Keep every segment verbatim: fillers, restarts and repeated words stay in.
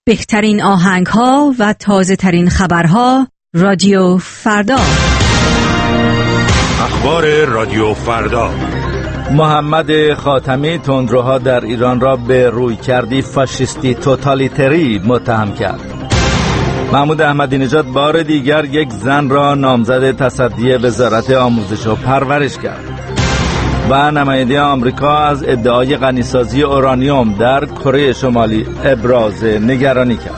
بهترین آهنگ‌ها و تازه‌ترین خبرها رادیو فردا. اخبار رادیو فردا. محمد خاتمی تندروها در ایران را به رویکردی فاشیستی توتالیتری متهم کرد. محمود احمدی نژاد بار دیگر یک زن را نامزد تصدی وزارت آموزش و پرورش کرد. و نماینده آمریکا از ادعای غنیسازی اورانیوم در کره شمالی ابراز نگرانی کرد.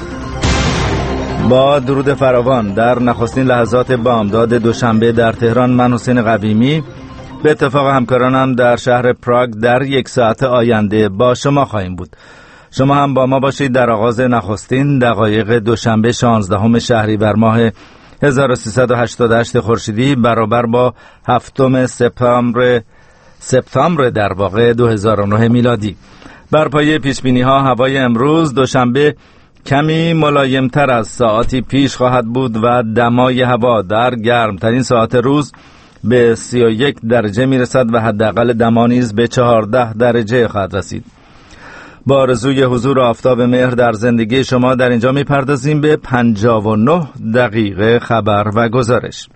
با درود فراوان، در نخستین لحظات بامداد دوشنبه در تهران، من حسین قویمی به اتفاق همکارانم در شهر پراگ در یک ساعت آینده با شما خواهیم بود. شما هم با ما باشید در آغاز نخستین دقایق دوشنبه شانزدهم شهریور ماه هزار و سیصد و هشتاد و هشت خورشیدی برابر با هفتم سپتامبر سپتامبر در واقع دو هزار و نه میلادی. بر پایه پیشبینی ها هوای امروز دوشنبه کمی ملایمتر از ساعتی پیش خواهد بود و دمای هوا در گرمترین ساعت روز به سی و یک درجه میرسد و حداقل دما نیز به چهارده درجه خواهد رسید. با آرزوی حضور آفتاب مهر در زندگی شما در اینجا میپردازیم به پنجاه و نه دقیقه خبر و گزارش.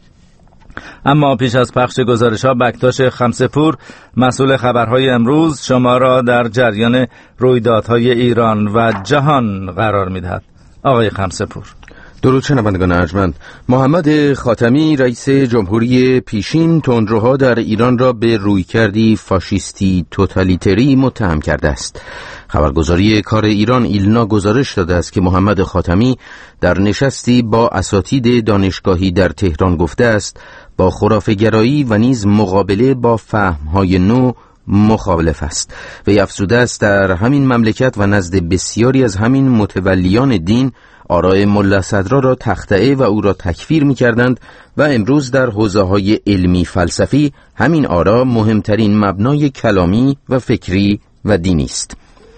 اما پیش از پخش گزارش ها، بکتاش خمسه‌پور مسئول خبرهای امروز شما را در جریان رویدادهای ایران و جهان قرار میدهد. آقای خمسه‌پور. درود شنوندگان ارجمند. محمد خاتمی رئیس جمهوری پیشین تندروها در ایران را به رویکردی فاشیستی توتالیتری متهم کرده است. خبرگزاری کار ایران ایلنا گزارش داده است که محمد خاتمی در نشستی با اساتید دانشگاهی در تهران گفته است با خرافه‌گرایی و نیز مقابله با فهم‌های نو مخالف است. و افزوده است در همین مملکت و نزد بسیاری از همین متولیان دین آراء ملا صدرا را تخطئه و او را تکفیر می کردند و امروز در حوزه‌های علمی فلسفی همین آراء مهمترین مبنای کلامی و فکری و دینی است.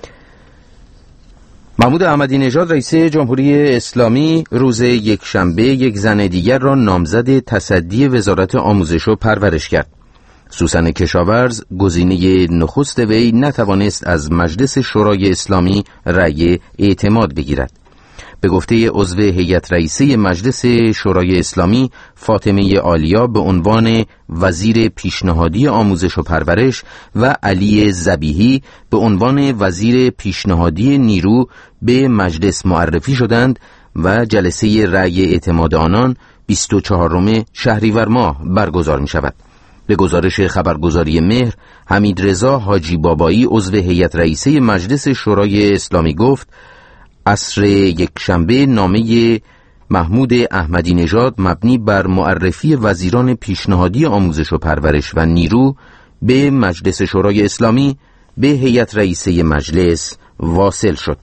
محمود احمدی نژاد رئیس جمهوری اسلامی روز یکشنبه یک زن دیگر را نامزد تصدی وزارت آموزش و پرورش کرد. سوسن کشاورز گزینه نخست وی نتوانست از مجلس شورای اسلامی رأی اعتماد بگیرد. به گفته عضو هیئت رئیسه مجلس شورای اسلامی فاطمه عالیا به عنوان وزیر پیشنهادی آموزش و پرورش و علی ذبیحی به عنوان وزیر پیشنهادی نیرو به مجلس معرفی شدند و جلسه رأی اعتماد آنان بیست و چهارم شهریور ماه برگزار می شود. به گزارش خبرگزاری مهر، حمید رضا حاجی بابایی عضو هیئت رئیسه مجلس شورای اسلامی گفت عصر یکشنبه نامه محمود احمدی نژاد مبنی بر معرفی وزیران پیشنهادی آموزش و پرورش و نیرو به مجلس شورای اسلامی به هیئت رئیسه مجلس واصل شد.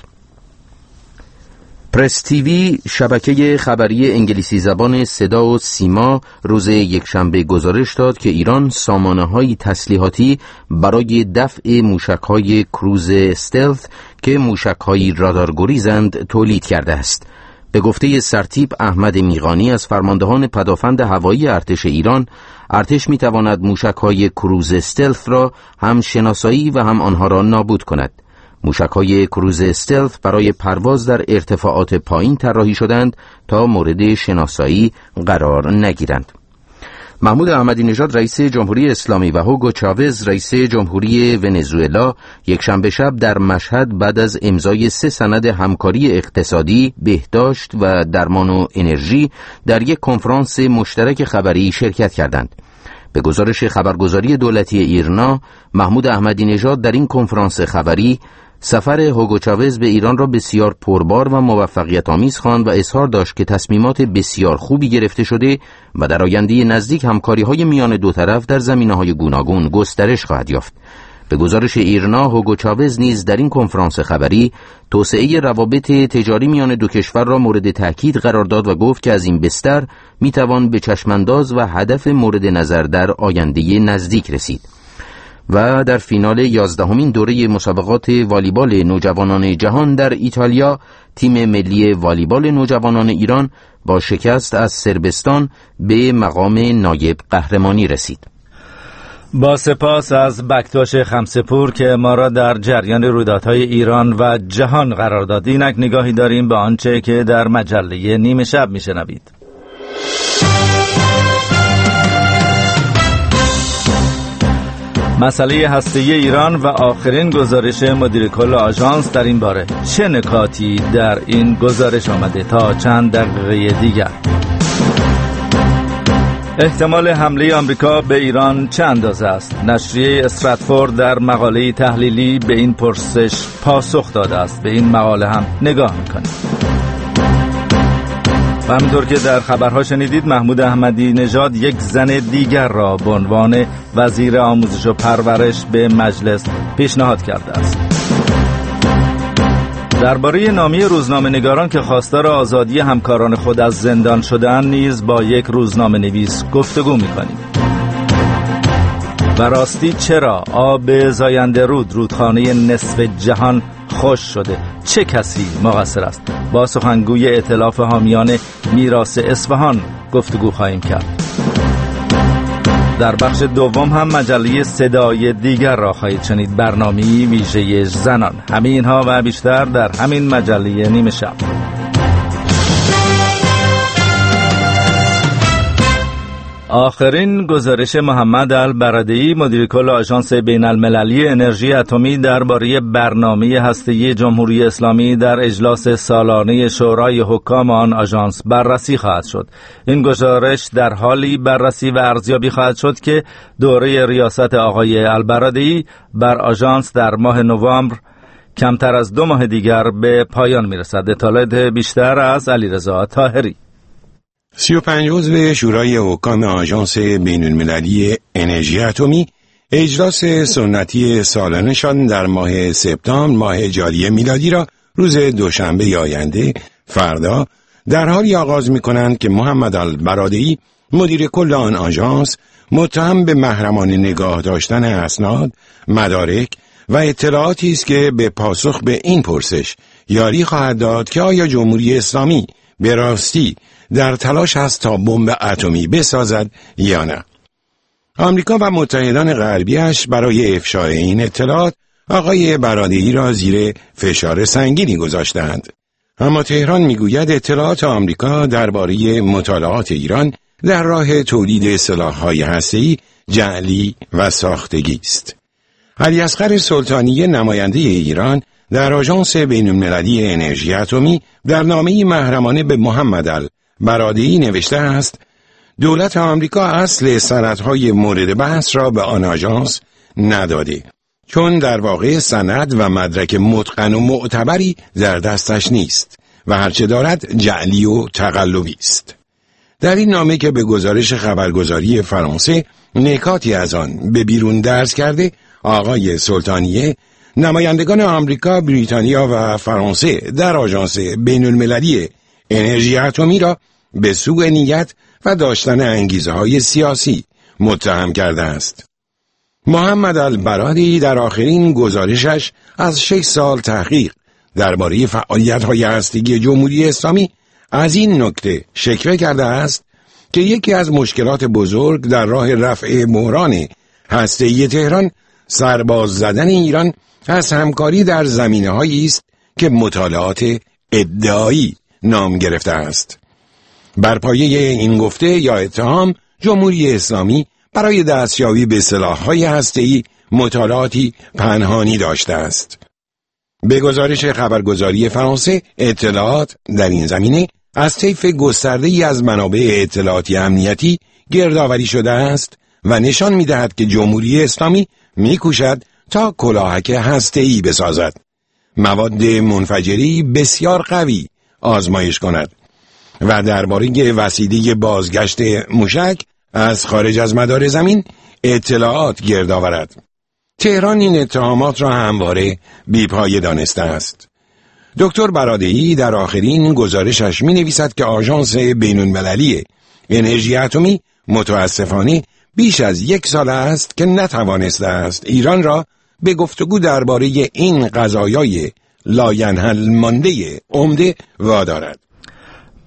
پرس تیوی شبکه خبری انگلیسی زبان صدا و سیما روز یکشنبه گزارش داد که ایران سامانه‌های تسلیحاتی برای دفع موشک‌های کروز استلث که موشک‌های رادارگریزند تولید کرده است. به گفته سرتیپ احمد میغانی از فرماندهان پدافند هوایی ارتش ایران، ارتش می‌تواند موشک‌های کروز استلث را هم شناسایی و هم آنها را نابود کند. موشک‌های کروز استلث برای پرواز در ارتفاعات پایین طراحی شدند تا مورد شناسایی قرار نگیرند. محمود احمدی نژاد رئیس جمهوری اسلامی و هوگو چاوز رئیس جمهوری ونزوئلا یکشنبه شب در مشهد بعد از امضای سه سند همکاری اقتصادی، بهداشت و درمان و انرژی در یک کنفرانس مشترک خبری شرکت کردند. به گزارش خبرگزاری دولتی ایرنا، محمود احمدی نژاد در این کنفرانس خبری سفر هوگو چاوز به ایران را بسیار پربار و موفقیت آمیز خواند و اظهار داشت که تصمیمات بسیار خوبی گرفته شده و در آینده نزدیک همکاری‌های میان دو طرف در زمینه‌های گوناگون گسترش خواهد یافت. به گزارش ایرنا، هوگو چاوز نیز در این کنفرانس خبری توسعه روابط تجاری میان دو کشور را مورد تأکید قرار داد و گفت که از این بستر میتوان به چشمانداز و هدف مورد نظر در آینده نزدیک رسید. و در فینال یازدهمین دوره مسابقات والیبال نوجوانان جهان در ایتالیا، تیم ملی والیبال نوجوانان ایران با شکست از صربستان به مقام نایب قهرمانی رسید. با سپاس از بکتاش خمسه‌پور که ما را در جریان رویدادهای ایران و جهان قرار داد. اینک نگاهی داریم به آنچه که در مجله نیمه شب میشنوید. مسئله هسته‌ای ایران و آخرین گزارش مدیر کل آژانس در این باره. چه نکاتی در این گزارش آمده؟ تا چند دقیقه دیگر. احتمال حمله آمریکا به ایران چه اندازه است؟ نشریه استراتفورد در مقاله تحلیلی به این پرسش پاسخ داده است. به این مقاله هم نگاه میکنیم. و همونطور که در خبرها شنیدید، محمود احمدی نژاد یک زن دیگر را به عنوان وزیر آموزش و پرورش به مجلس پیشنهاد کرده است. درباره نامه روزنامه‌نگاران که خواستار آزادی همکاران خود از زندان شدند نیز با یک روزنامه‌نویس گفتگو می‌کنیم. و راستی چرا آب زاینده رود، رودخانه نصف جهان، خوش شده؟ چه کسی مقصر است؟ با سخنگوی ائتلاف حامیان میراث اصفهان گفتگو خواهیم کرد. در بخش دوم هم مجله صدای دیگر را خواهید شنید، برنامه‌ای ویژه زنان. همین اینها و بیشتر در همین مجله نیمه شب. آخرین گزارش محمد البرادعی مدیر کل آژانس بین المللی انرژی اتمی درباره برنامه هسته‌ای جمهوری اسلامی در اجلاس سالانه شورای حکام آن آژانس بررسی خواهد شد. این گزارش در حالی بررسی و ارزیابی خواهد شد که دوره ریاست آقای البرادعی بر آژانس در ماه نوامبر کمتر از دو ماه دیگر به پایان میرسد. اطلاعات بیشتر از علیرضا طاهری. سی و پنج عضو شورای حکام آژانس بین المللی انرژی اتمی اجلاس سنتی سالانه‌شان در ماه سپتامبر ماه جاری میلادی را روز دوشنبه آینده فردا در حالی آغاز می‌کنند که محمد البرادعی مدیر کل آن آژانس متهم به محرمانه نگاه داشتن اسناد، مدارک و اطلاعاتی است که به پاسخ به این پرسش یاری خواهد داد که آیا جمهوری اسلامی به راستی در تلاش است تا بمب اتمی بسازد یا نه. آمریکا و متحدان غربیش برای افشای این اطلاعات آقای برادعی را زیر فشار سنگینی گذاشتند. اما تهران میگوید اطلاعات آمریکا درباره مطالعات ایران در راه تولید سلاح‌های هسته‌ای جعلی و ساختگی است. علیاصغر سلطانی نماینده ایران در آژانس بین‌المللی انرژی اتمی در نامه‌ای محرمانه به محمد البرادعی نوشته است: دولت آمریکا اصل سندهای مورد بحث را به آن آژانس نداده، چون در واقع سند و مدرک متقن و معتبری در دستش نیست و هرچه دارد جعلی و تقلبی است. در این نامه که به گزارش خبرگزاری فرانسه نکاتی از آن به بیرون درز کرده، آقای سلطانیه نمایندگان آمریکا، بریتانیا و فرانسه در آژانس بین المللی انرژی اتمی را به سوء نیت و داشتن انگیزه های سیاسی متهم کرده است. محمد البرادعی در آخرین گزارشش از شش سال تحقیق درباره فعالیت‌های هسته‌ای جمهوری اسلامی از این نکته شکوه کرده است که یکی از مشکلات بزرگ در راه رفع بحران هسته‌ای تهران سرباز زدن ایران از همکاری در زمینه‌هایی است که مطالعات ادعایی نام گرفته است. بر پایه این گفته یا اتهام، جمهوری اسلامی برای دستیابی به سلاح‌های هسته‌ای مطالعاتی پنهانی داشته است. به گزارش خبرگزاری فرانسه، اطلاعات در این زمینه از طیف گسترده‌ای از منابع اطلاعاتی امنیتی گردآوری شده است و نشان می‌دهد که جمهوری اسلامی می‌کوشد تا کلاهک هسته‌ای بسازد، مواد منفجری بسیار قوی آزمایش کند و درباره وسیله بازگشت موشک از خارج از مدار زمین اطلاعات گرد آورد. تهران این اتهامات را همواره بی‌پایه دانسته است. دکتر برادعی در آخرین گزارشش می نویسد که آژانس بین‌المللی انرژی اتمی متاسفانه بیش از یک سال است که نتوانسته است ایران را به گفتگو درباره این قضایای لاینحل مانده عمده وادارد.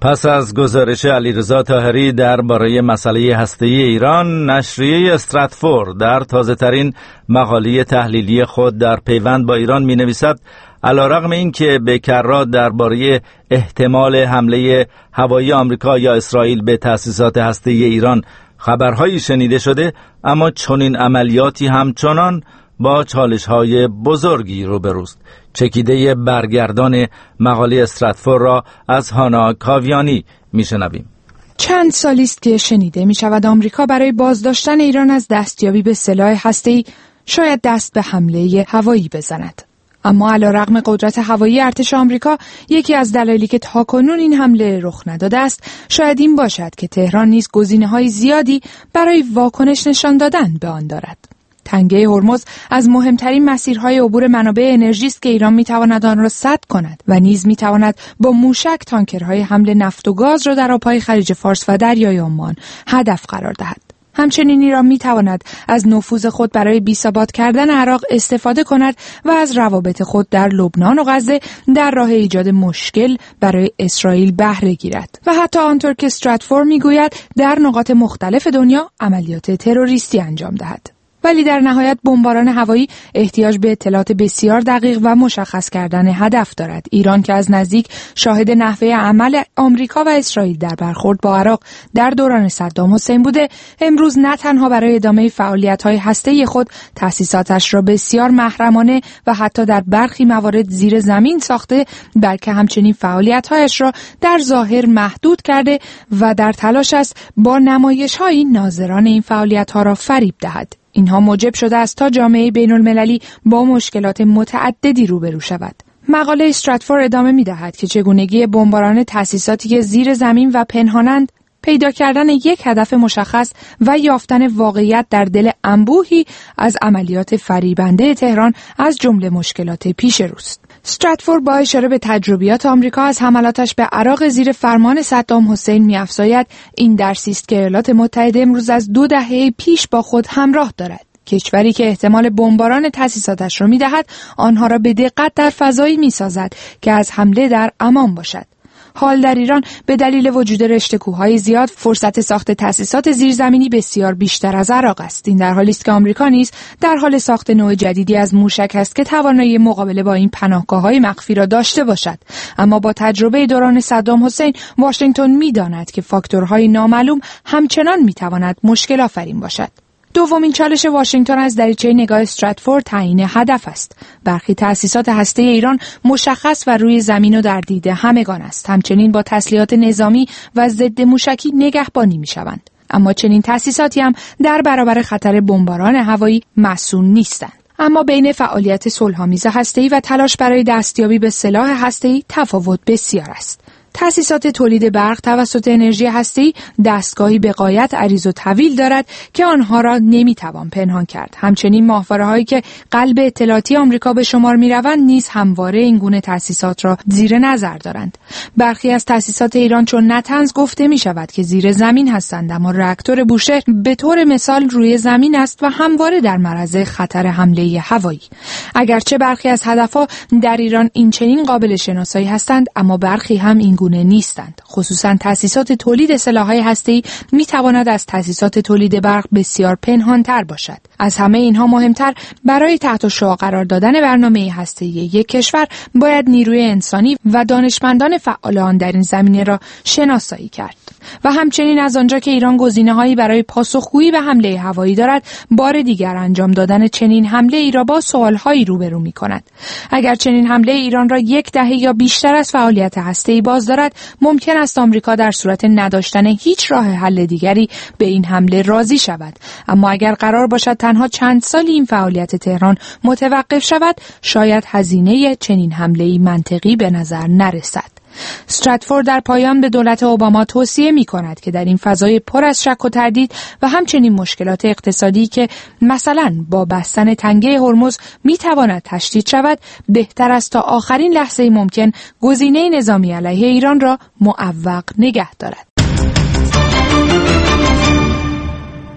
پس از گزارش علیرضا طاهری درباره مسئله هسته‌ای ایران، نشریه استراتفورد در تازه‌ترین مقاله تحلیلی خود در پیوند با ایران می‌نویسد علیرغم اینکه به کرات درباره احتمال حمله هوایی آمریکا یا اسرائیل به تأسیسات هسته‌ای ایران خبرهایی شنیده شده، اما چنین عملیاتی همچنان با چالش‌های بزرگی روبروست. چکیده برگردان مقاله استراتفورد را از هانا کاویانی میشنویم. چند سالی است که شنیده می شود آمریکا برای بازداشتن ایران از دستیابی به سلاح هسته‌ای شاید دست به حمله هوایی بزند. اما علیرغم قدرت هوایی ارتش آمریکا، یکی از دلایلی که تاکنون این حمله رخ نداده است شاید این باشد که تهران نیز گزینه‌های زیادی برای واکنش نشان دادن به آن دارد. تنگه هرمز از مهمترین مسیرهای عبور منابع انرژی است که ایران میتواند آن را سد کند و نیز میتواند با موشک تانکرهای حمل نفت و گاز را در آبهای خلیج فارس و دریای عمان هدف قرار دهد. همچنین ایران میتواند از نفوذ خود برای بی‌ثبات کردن عراق استفاده کند و از روابط خود در لبنان و غزه در راه ایجاد مشکل برای اسرائیل بهره گیرد و حتی آنطور که استراتفورد میگوید در نقاط مختلف دنیا عملیات تروریستی انجام دهد. ولی در نهایت بمباران هوایی احتیاج به اطلاعات بسیار دقیق و مشخص کردن هدف دارد. ایران که از نزدیک شاهد نحوه عمل آمریکا و اسرائیل در برخورد با عراق در دوران صدام حسین بوده، امروز نه تنها برای ادامه فعالیت‌های هسته‌ای خود تأسیساتش را بسیار محرمانه و حتی در برخی موارد زیر زمین ساخته، بلکه همچنین فعالیت‌هایش را در ظاهر محدود کرده و در تلاش است با نمایش‌های ناظران این فعالیت‌ها را فریب دهد. اینها موجب شده است تا جامعه بین‌المللی با مشکلات متعددی روبرو شود. مقاله استراتفورد ادامه می‌دهد که چگونگی بمباران تأسیساتی که زیر زمین و پنهانند، پیدا کردن یک هدف مشخص و یافتن واقعیت در دل انبوهی از عملیات فریبنده تهران از جمله مشکلات پیش روست. استراتفورد با اشاره به تجربیات آمریکا از حملاتش به عراق زیر فرمان صدام حسین می‌افزاید این درسی است که ایالات متحده امروز از دو دهه پیش با خود همراه دارد. کشوری که احتمال بمباران تأسیساتش را می‌دهد، آنها را به دقت در فضایی می‌سازد که از حمله در امان باشد. حال در ایران به دلیل وجود رشته کوههای زیاد فرصت ساخت تأسیسات زیرزمینی بسیار بیشتر از عراق است. این در حالی است که آمریکا نیز در حال ساخت نوع جدیدی از موشک است که توانایی مقابله با این پناهگاه‌های مخفی را داشته باشد. اما با تجربه دوران صدام حسین، واشنگتن می‌داند که فاکتورهای نامعلوم همچنان می‌تواند مشکل آفرین باشد. دومین چالش واشنگتن از دریچه نگاه استراتفورد تعیین هدف است. برخی تأسیسات هسته‌ای ایران مشخص و روی زمین و در دید همگان است. همچنین با تسلیحات نظامی و ضد موشکی نگهبانی می‌شوند. اما چنین تأسیساتی هم در برابر خطر بمباران هوایی مصون نیستند. اما بین فعالیت صلح‌آمیز هسته‌ای و تلاش برای دستیابی به سلاح هسته‌ای تفاوت بسیار است. تأسیسات تولید برق توسط انرژی هسته‌ای دستگاهی به غایت عریض و طویل دارد که آنها را نمیتوان پنهان کرد. همچنین ماهواره‌هایی که قلب اطلاعاتی آمریکا به شمار می‌روند نیز همواره این گونه تأسیسات را زیر نظر دارند. برخی از تأسیسات ایران چون نطنز گفته می‌شود که زیر زمین هستند، اما راکتور بوشهر به طور مثال روی زمین است و همواره در معرض خطر حمله هوایی. اگرچه برخی از هدفها در ایران این چنین قابل شناسایی هستند، اما برخی هم این گونه نیستند. خصوصا تأسیسات تولید سلاح‌های هسته‌ای می‌تواند از تأسیسات تولید برق بسیار پنهان‌تر باشد. از همه اینها مهمتر، برای تحت شعاع قرار دادن برنامه هسته‌ای یک کشور باید نیروی انسانی و دانشمندان فعال آن در این زمینه را شناسایی کرد. و همچنین از آنجا که ایران گزینه‌هایی برای پاسخگویی به حمله هوایی دارد، بار دیگر انجام دادن چنین حمله ای را با سوال‌هایی روبرو می‌کند. اگر چنین حمله ایران را یک دهه یا بیشتر از فعالیت هسته‌ای باز دارد، ممکن است آمریکا در صورت نداشتن هیچ راه حل دیگری به این حمله راضی شود. اما اگر قرار باشد تنها چند سالی این فعالیت تهران متوقف شود، شاید هزینه چنین حمله‌ای منطقی به نظر نرسد. استراتفورد در پایان به دولت اوباما توصیه می کند که در این فضای پر از شک و تردید و همچنین مشکلات اقتصادی که مثلا با بستن تنگه هرمز می تواند تشدید شود، بهتر است تا آخرین لحظه ممکن گزینه نظامی علیه ایران را معوق نگه دارد.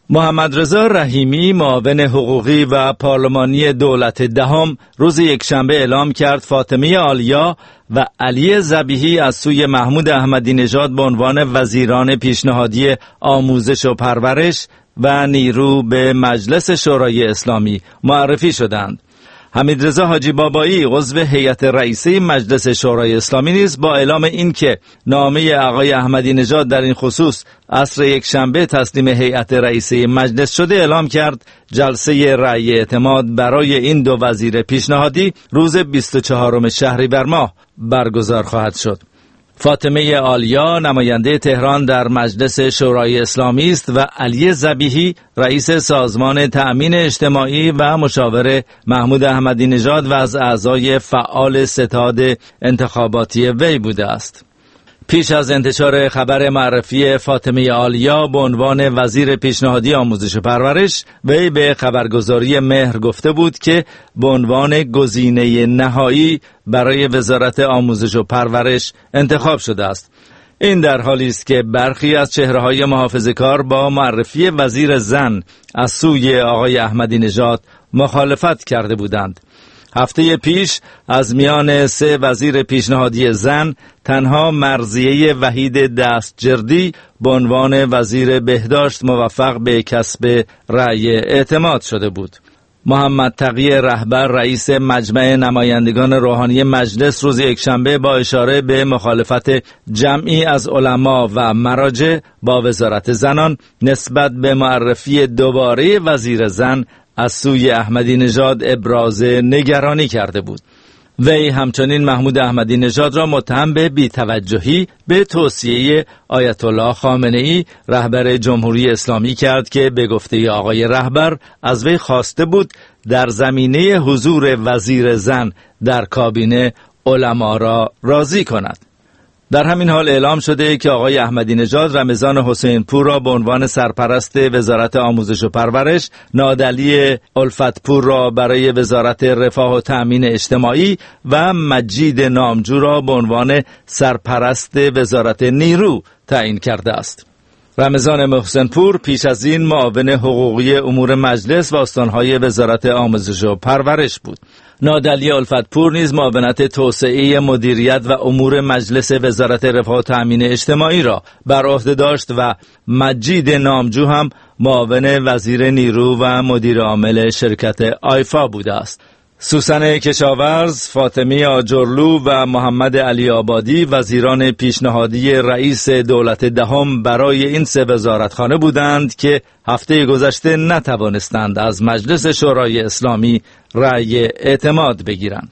محمد رضا رحیمی، معاون حقوقی و پارلمانی دولت دهم، روز یکشنبه اعلام کرد فاطمه عالیا و علی ذبیحی از سوی محمود احمدی نژاد به عنوان وزیران پیشنهادی آموزش و پرورش و نیرو به مجلس شورای اسلامی معرفی شدند. حمیدرضا حاجی بابایی، عضو هیئت رئیسه مجلس شورای اسلامی، نیز با اعلام این که نامه آقای احمدی نژاد در این خصوص عصر یکشنبه تسلیم هیئت رئیسه مجلس شده، اعلام کرد جلسه رأی اعتماد برای این دو وزیر پیشنهادی روز بیست و چهارم شهریور ماه برگزار خواهد شد. فاطمه عالیا نماینده تهران در مجلس شورای اسلامی است و علی ذبیحی رئیس سازمان تأمین اجتماعی و مشاور محمود احمدی نژاد و از اعضای فعال ستاد انتخاباتی وی بوده است. پیش از انتشار خبر معرفی فاطمه عالیا به عنوان وزیر پیشنهادی آموزش و پرورش، وی به خبرگزاری مهر گفته بود که به عنوان گزینه نهایی برای وزارت آموزش و پرورش انتخاب شده است. این در حالی است که برخی از چهره‌های محافظه‌کار با معرفی وزیر زن از سوی آقای احمدی نژاد مخالفت کرده بودند. هفته پیش از میان سه وزیر پیشنهادی زن تنها مرضیه وحید دستجردی به عنوان وزیر بهداشت موفق به کسب رأی اعتماد شده بود. محمد تقی رهبر، رئیس مجمع نمایندگان روحانی مجلس، روز یکشنبه با اشاره به مخالفت جمعی از علما و مراجع با وزارت زنان نسبت به معرفی دوباره وزیر زن از سوی احمدی نژاد ابراز نگرانی کرده بود. وی همچنین محمود احمدی نژاد را متهم به بی‌توجهی به توصیه آیت الله خامنه ای رهبر جمهوری اسلامی کرد که به گفته آقای رهبر از وی خواسته بود در زمینه حضور وزیر زن در کابینه علما را راضی کند. در همین حال اعلام شده که آقای احمدی نژاد رمضان حسین پور را به عنوان سرپرست وزارت آموزش و پرورش، نادعلی الفت پور را برای وزارت رفاه و تأمین اجتماعی و مجید نامجو را به عنوان سرپرست وزارت نیرو تعیین کرده است. رمضان محسن پور پیش از این معاون حقوقی امور مجلس و استانهای وزارت آموزش و پرورش بود. نادعلی الفت پور نیز معاونت توسعه مدیریت و امور مجلس وزارت رفاه و تأمین اجتماعی را بر عهده داشت و مجید نامجو هم معاون وزیر نیرو و مدیر عامل شرکت آیفا بوده است. سوسن کشاورز، فاطمه آجرلو و محمد علی آبادی وزیران پیشنهادی رئیس دولت دهم برای این سه وزارتخانه بودند که هفته گذشته نتوانستند از مجلس شورای اسلامی رأی اعتماد بگیرند.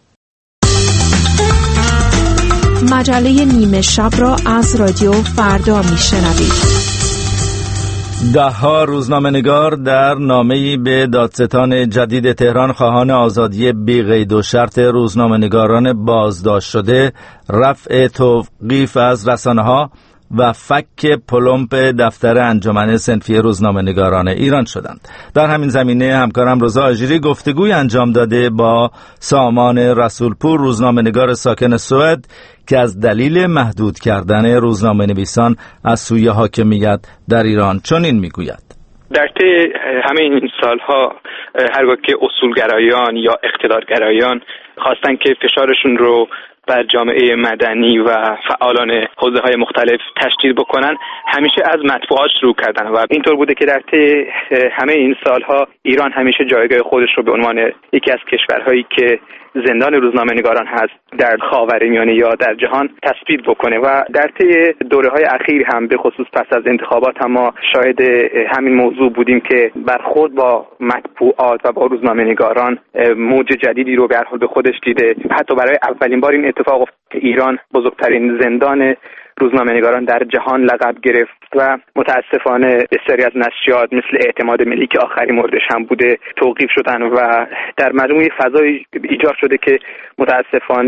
مجله نیمه شب را از رادیو فردا میشنوید. ده‌ها روزنامه‌نگار در نامه‌ای به دادستان جدید تهران خواهان آزادی بی قید و شرط روزنامه‌نگاران بازداشت شده، رفع توقیف از رسانه‌ها و فک پلمپ دفتر انجمن صنفی روزنامه‌نگاران ایران شدند. در همین زمینه همکارم رضا آژیری گفتگوی انجام داده با سامان رسولپور، روزنامه‌نگار ساکن سوئد، که از دلیل محدود کردن روزنامه‌نویسان از سوی حاکمیت در ایران چنین میگوید: در طی همه این سالها هرگاه که اصولگرایان یا اقتدارگرایان خواستن که فشارشون رو بر جامعه مدنی و فعالان حوزه‌های مختلف تشدید بکنن، همیشه از مطبوعات شروع کردن و اینطور بوده که در طی همه این سالها ایران همیشه جایگاه خودش رو به عنوان یکی از کشورهایی که زندان روزنامه‌نگاران هست در خاورمیانه یا در جهان تثبیت بکنه و در طی دوره‌های اخیر هم به خصوص پس از انتخابات هم ما شاهد همین موضوع بودیم که برخورد با مطبوعات و با روزنامه‌نگاران موج جدیدی رو به هر حال به خودش دیده. حتی برای اولین بار این اتفاق افتاد که ایران بزرگترین زندان روزنامه‌نگاران در جهان لقب گرفت و متاسفانه بسیاری از نشریات مثل اعتماد ملی که آخرین موردش هم بوده توقیف شدن و در مجموع فضای ایجاد شده که متاسفانه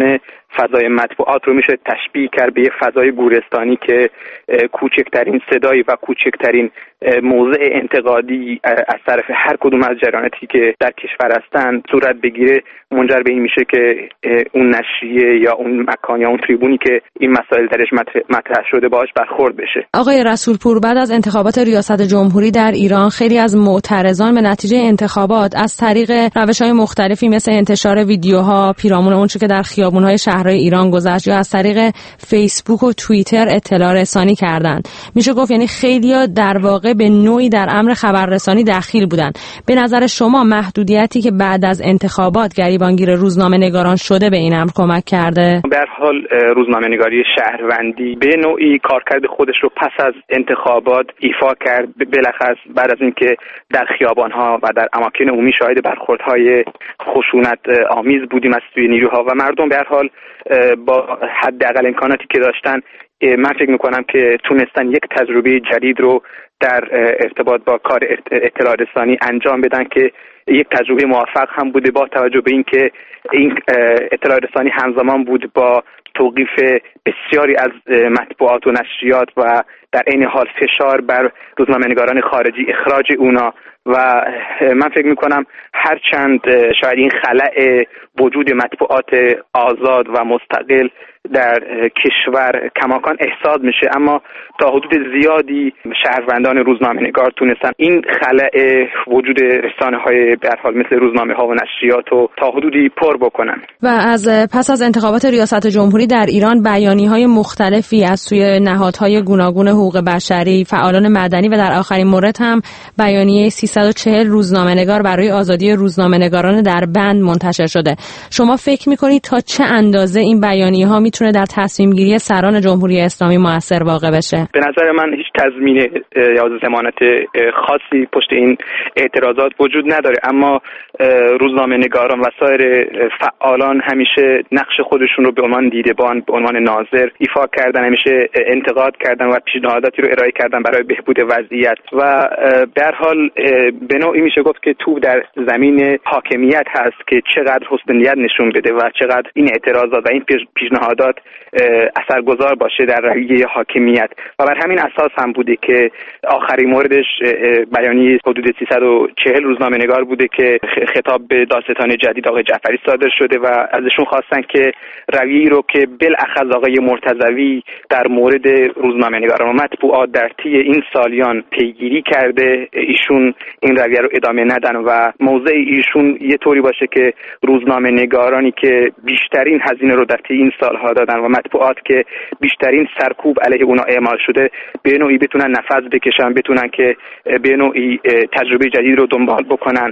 فضای مطبوعات رو میشه تشبیه کرد به یه فضای گورستانی که کوچکترین صدایی و کوچکترین موضع انتقادی از طرف هر کدوم از جریاناتی که در کشور هستند صورت بگیره، منجر به این میشه که اون نشریه یا اون مکان یا اون تریبونی که این مسائل درش مطرح شده باهاش برخورد بشه. آقای رسولپور، بعد از انتخابات ریاست جمهوری در ایران خیلی از معترضان به نتیجه انتخابات از طریق روش‌های مختلفی مثل انتشار ویدیوها پیرامون اون چه که در خیابون‌های شهرهای ایران گذشت یا از طریق فیسبوک و توییتر اطلاع رسانی کردند. میشه گفت یعنی خیلی‌ها در واقع به نوعی در امر خبررسانی دخیل بودند. به نظر شما محدودیتی که بعد از انتخابات گریبانگیر روزنامه‌نگاران شده به این امر کمک کرده؟ به هر حال روزنامه‌نگاری شهروندی به نوعی کارکرد خودش رو پس از انتخابات ایفا کرد. بالاخص بعد از اینکه در خیابان‌ها و در اماکن عمومی شاهد برخوردهای خشونت آمیز بودیم از سوی نیروها و مردم به هر حال با حداقل امکاناتی که داشتن، من فکر میکنم که تونستن یک تجربه جدید رو در ارتباط با کار اطلاع رسانی انجام بدن که یک تجربه موفق هم بوده، با توجه به اینکه این اطلاع رسانی همزمان بود با توقیف بسیاری از مطبوعات و نشریات و در عین حال فشار بر روزنامه‌نگاران خارجی، اخراج اونا. و من فکر میکنم هرچند شاید این خلأ وجود مطبوعات آزاد و مستقل در کشور کماکان احساس میشه، اما تا حدود زیادی شهروندان روزنامه‌نگار تونستن این خلأ وجود رسانه‌های به هر حال مثل روزنامه‌ها و نشریات رو تا حدودی پر بکنن. و از پس از انتخابات ریاست جمهوری در ایران بیانیه‌های مختلفی از سوی نهادهای گوناگون حقوق بشری، فعالان مدنی و در آخرین مورد هم بیانیه سیصد و چهل روزنامه‌نگار برای آزادی روزنامه‌نگاران در بند منتشر شده. شما فکر می‌کنید تا چه اندازه این بیانیه‌ها میتونه در تصمیم گیری سران جمهوری اسلامی مؤثر واقع بشه؟ به نظر من هیچ تضمین یا ضمانت خاصی پشت این اعتراضات وجود نداره، اما روزنامه‌نگاران و سایر فعالان همیشه نقش خودشون رو به عنوان دیدبان، به عنوان ناظر ایفا کردن، همیشه انتقاد کردن و پیشنهاداتی رو ارائه کردن برای بهبود وضعیت و به هر حال به نوعی میشه گفت که توپ در زمین حاکمیت هست که چقدر حسن نیت نشون بده و چقدر این اعتراضات و این پیشنهادات اثرگذار باشه در رویه حاکمیت و بر همین اساس هم بوده که آخرین موردش بیانیه حدود سیصد و چهل روزنامه‌نگار بوده که خطاب به دادستان جدید آقای جعفری صادر شده و ازشون خواستن که رویه‌ای رو که بالاخص آقای مرتضوی در مورد روزنامه‌نگاران و مطبوعات در طی این سالیان پیگیری کرده، ایشون این رویه رو ادامه ندن و موضع ایشون یه طوری باشه که روزنامه‌نگارانی که بیشترین هزینه رو در طی این سالها دادن و مطبوعات که بیشترین سرکوب علیه اونا اعمال شده به نوعی بتونن نفس بکشن، بتونن که به نوعی تجربه جدید رو دنبال بکنن.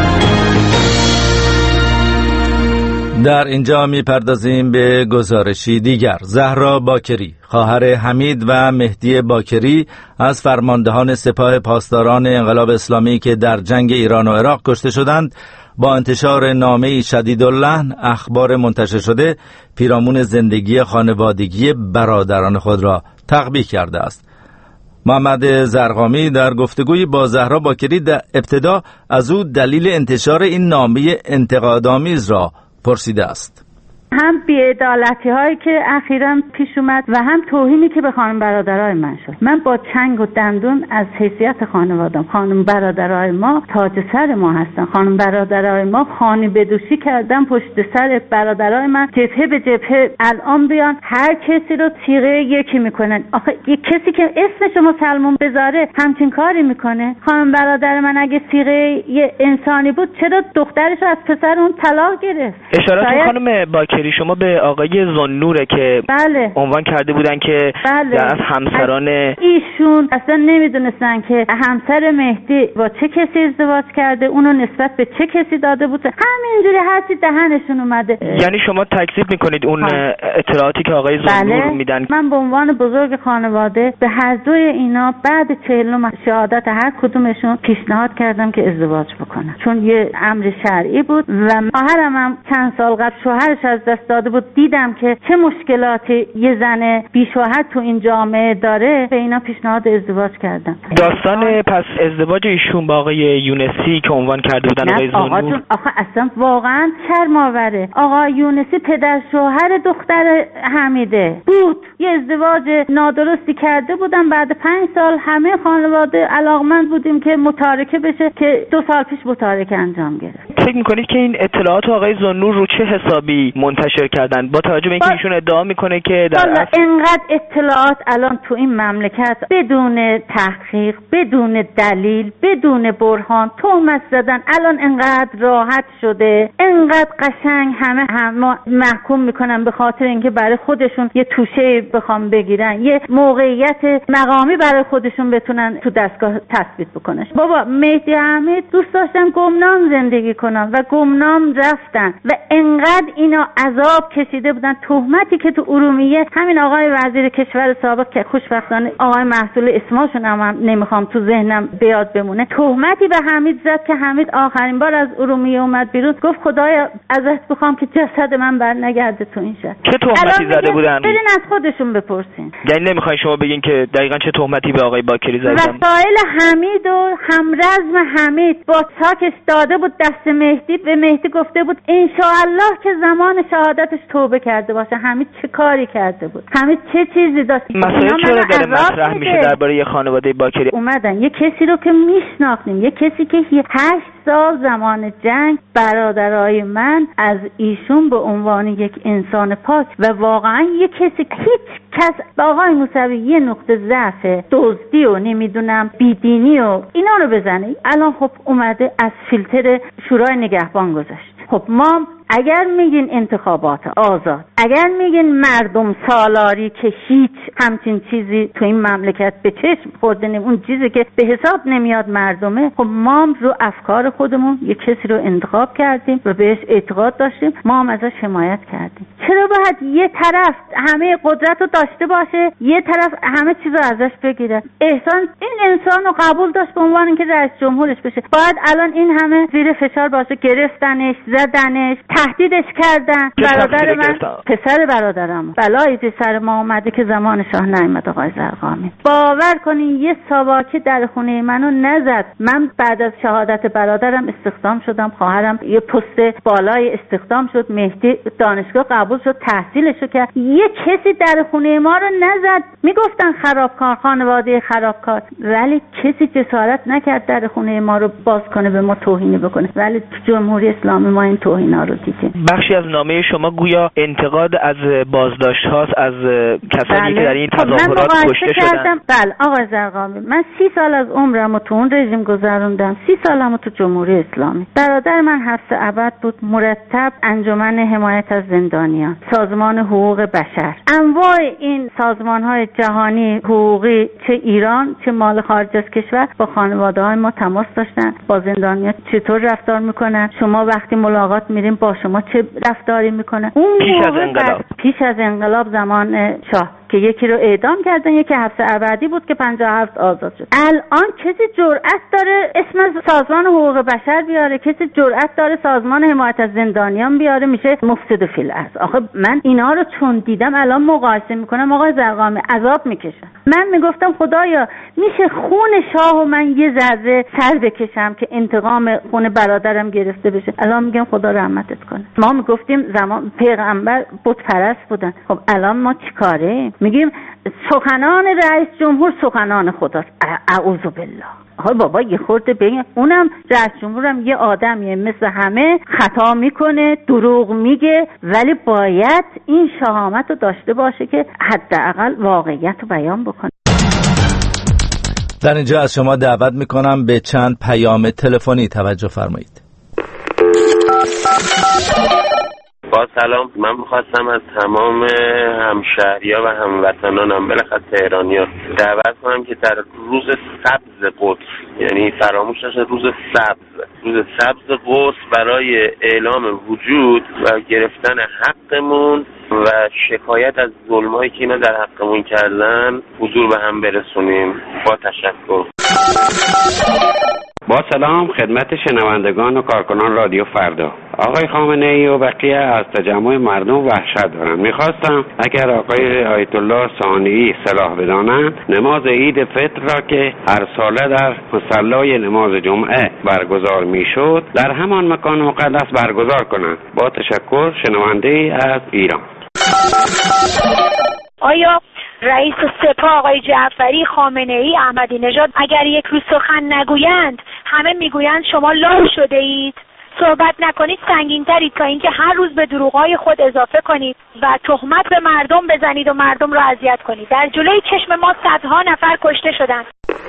در اینجا میپردازیم به گزارشی دیگر. زهرا باکری، خواهر حمید و مهدی باکری از فرماندهان سپاه پاسداران انقلاب اسلامی که در جنگ ایران و عراق کشته شدند، با انتشار نامه‌ای شدیداللحن اخبار منتشر شده پیرامون زندگی خانوادگی برادران خود را تقبیح کرده است. محمد زرقامی در گفتگوی با زهرا باکری در ابتدا از او دلیل انتشار این نامه انتقادآمیز را پرسیده است. هم بی‌عدالتی هایی که اخیراً پیش اومد و هم توهینی که به خانم برادرای من شد. من با چنگ و دندون از حیثیت خانوادم، خانم برادرای ما تاج سر ما هستن. خانم برادرای ما خانی بدوشی کردن پشت سر برادرای من، جبهه به جبهه. الان بیان هر کسی رو تیغه یکی میکنن. آخه یک کسی که اسمش مسلمان بذاره همچین کاری میکنه؟ خانم برادر من اگه تیغه یه انسانی بود چرا دخترش از پسر اون طلاق گرفت؟ اشارتون خانم باکری شما به آقای زنوره که بله. عنوان کرده بودن که بله. از همسران ایشون اصلا نمیدونستن که همسر مهدی با چه کسی ازدواج کرده، اونو نسبت به چه کسی داده بود، همینجوری هرچی دهنشون اومده. یعنی شما تکذیب میکنید اون ها. اطلاعاتی که آقای زنور بله. میدن؟ من به عنوان بزرگ خانواده به هر دوی اینا بعد چهلم شهادت هر کدومشون پیشنهاد کردم که ازدواج بکنن، چون یه امر شرعی بود و خواهرم هم چند سال قبل شوهرش از دست داده بود دیدم که چه مشکلاتی یه زن بی‌شوهر تو این جامعه داره، به اینا پیشنهاد ازدواج کردم. داستان پس ازدواج ایشون با آقای یونسی که عنوان کرده بودن آقای زنور، آخه اصلا واقعا شرم‌آوره. آقای یونسی پدر شوهر دختر حمیده بود، یه ازدواج نادرستی کرده بودن. بعد پنج سال همه خانواده علاقمند بودیم که متارکه بشه که دو سال پیش متارکه انجام گرفت. فکر میکنید که این اطلاعات آقای زنور رو چه حسابی منتشر کردن با توجه به اینکه ایشون ادعا میکنه که در اصل اینقدر اطلاعات الان تو این مملکت بدون تحقیق، بدون دلیل، بدون برهان تهمت زدن الان اینقدر راحت شده، اینقدر قشنگ همه هم محکوم میکنن به خاطر اینکه برای خودشون یه توشه بخوام بگیرن، یه موقعیت مقامی برای خودشون بتونن تو دستگاه تثبیت بکنن. بابا مهدی حمید دوست داشتن گمنام زندگی کنن و گمنام رفتن و انقدر اینا عذاب کشیده بودن. تهمتی که تو ارومیه همین آقای وزیر کشور سابق که خوشبختانه آقای محصول اسمشون هم, هم نمیخوام تو ذهنم بیاد بمونه، تهمتی به حمید زد که حمید آخرین بار از ارومیه اومد بیرون گفت خدایا ازت بخوام که جسد من بر نگرده تو این شهر. چه تهمتی زده بودن؟ برین از خودشون بپرسین. یعنی نمیخواین شما بگین که دقیقاً چه تهمتی به آقای باکری زدن؟ وسایل حمید و همرزم حمید با چاکش داده بود دست مهدی، به مهدی گفته بود ان الله که زمان شهادتش توبه کرده باشه. حمید چه کاری کرده بود؟ حمید چه چیزی داشت؟ مسئله چرا داره مطرح میشه درباره یه خانواده باکری؟ اومدن یه کسی رو که میشناختیم، یه کسی که هشت سال زمان جنگ برادرای من از ایشون به عنوان یک انسان پاک و واقعا یه کسی هیچ کس با آقای موسوی یه نقطه ضعف دزدی و نمیدونم بیدینی و اینا رو بزنه. الان خب اومده از فیلتر شورای نگهبان گذاشت. خب ما اگر میگین انتخابات آزاد، اگر میگین مردم سالاری که هیچ همچین چیزی تو این مملکت به چشم خورده نمی، اون چیزی که به حساب نمیاد مردمه، خب ما رو افکار خودمون یک کسی رو انتخاب کردیم و بهش اعتقاد داشتیم، ما هم ازش حمایت کردیم. چرا باید یه طرف همه قدرت رو داشته باشه، یه طرف همه چیز رو ازش بگیره؟ احسان این انسان رو قبول داشت به عنوان اینکه رئیس جمهورش بشه، باید الان این همه زیر فشار باشه؟ گرفتنش، زدنش، تهدیدش کردن. برادر من، پسر برادرم، بلایی به سر ما اومده که زمان شاه نیامد. آقای زرقامی باور کنین یه ساواکه در خونه منو نزد. من بعد از شهادت برادرم استخدام شدم، خواهرم یه پست بالای استخدام شد، مهدی دانشگاه قبول شد، تحصیلشو کرد. یه کسی در خونه ما رو نزد. میگفتن خرابکار، خانواده خرابکار، ولی کسی جسارت نکرد در خونه ما رو باز کنه، به ما توهین بکنه. ولی تو جمهوری اسلامی ما این توهینا رو دیدیم. بخشی از نامه شما گویا انتقاد از بازداشت هاست از کسانی بله. که در این تظاهرات کشته شدن. بله آقای زرقامی، من سی سال از عمرم رو تو اون رژیم گذروندم، سی سالم رو تو جمهوری اسلامی. برادر من حبس ابد بود، مرتب انجمن حمایت از زندانیان، سازمان حقوق بشر، انواع این سازمان‌های جهانی حقوقی چه ایران چه مال خارج از کشور با خانواده‌های ما تماس داشتن. با زندانیان چطور رفتار میکنن، شما وقتی ملاقات میریم با شما چه رفتاری میکنن. اون پیش از انقلاب پیش از انقلاب زمان شاه که یکی رو اعدام کردن، یکی حبس ابدی بود که پنجاه و هفت آزاد شد. الان کسی جرأت داره اسم از سازمان حقوق بشر بیاره؟ کسی جرأت داره سازمان حمایت از زندانیان بیاره؟ میشه مفسد فی الارض. آخه من اینا رو چون دیدم الان مقایسه میکنم آقای زرقامی عذاب میکشم. من میگفتم خدایا میشه خون شاه و من یه ذره سر بکشم که انتقام خون برادرم گرفته بشه. الان میگم خدا رحمتت کنه. ما میگفتیم زمان پیغمبر بت پرست بودن، خب الان ما چیکاره؟ میگیم سخنان رئیس جمهور سخنان خداست. اعوذ بالله. آهای بابا یه خورده بگیم اونم رئیس جمهورم یه آدمیه مثل همه، خطا میکنه، دروغ میگه، ولی باید این شهامت رو داشته باشه که حداقل واقعیت رو بیان بکنه. در اینجا از شما دعوت میکنم به چند پیام تلفنی توجه فرمایید. با سلام، من می‌خواستم از تمام همشهری‌ها و هموطنانم بالاخره تهرانی‌ها دعوت کنم که در روز سبز قدس، یعنی فراموش نشه روز سبز روز سبز قدس، برای اعلام وجود و گرفتن حقمون و شکایت از ظلمایی که اینا در حقمون کردن حضور به هم برسونیم. با تشکر. با سلام خدمت شنوندگان و کارکنان رادیو فردا. آقای خامنه ای و بقیه از تجمع مردم وحشت دارن. میخواستم اگر آقای آیت الله صانعی صلاح بدانند نماز عید فطر را که هر ساله در مصلای نماز جمعه برگزار میشد در همان مکان مقدس برگزار کنند. با تشکر، شنونده ای از ایران. آیا رئیس سپاه آقای جعفری، خامنه ای، احمدی نژاد اگر یک روز سخن نگویند همه میگویند شما لال شده اید؟ صحبت نکنید سنگین ترید تا اینکه هر روز به دروغ‌های خود اضافه کنید و تهمت به مردم بزنید و مردم را اذیت کنید. در جلوی چشم ما صدها نفر کشته شدند.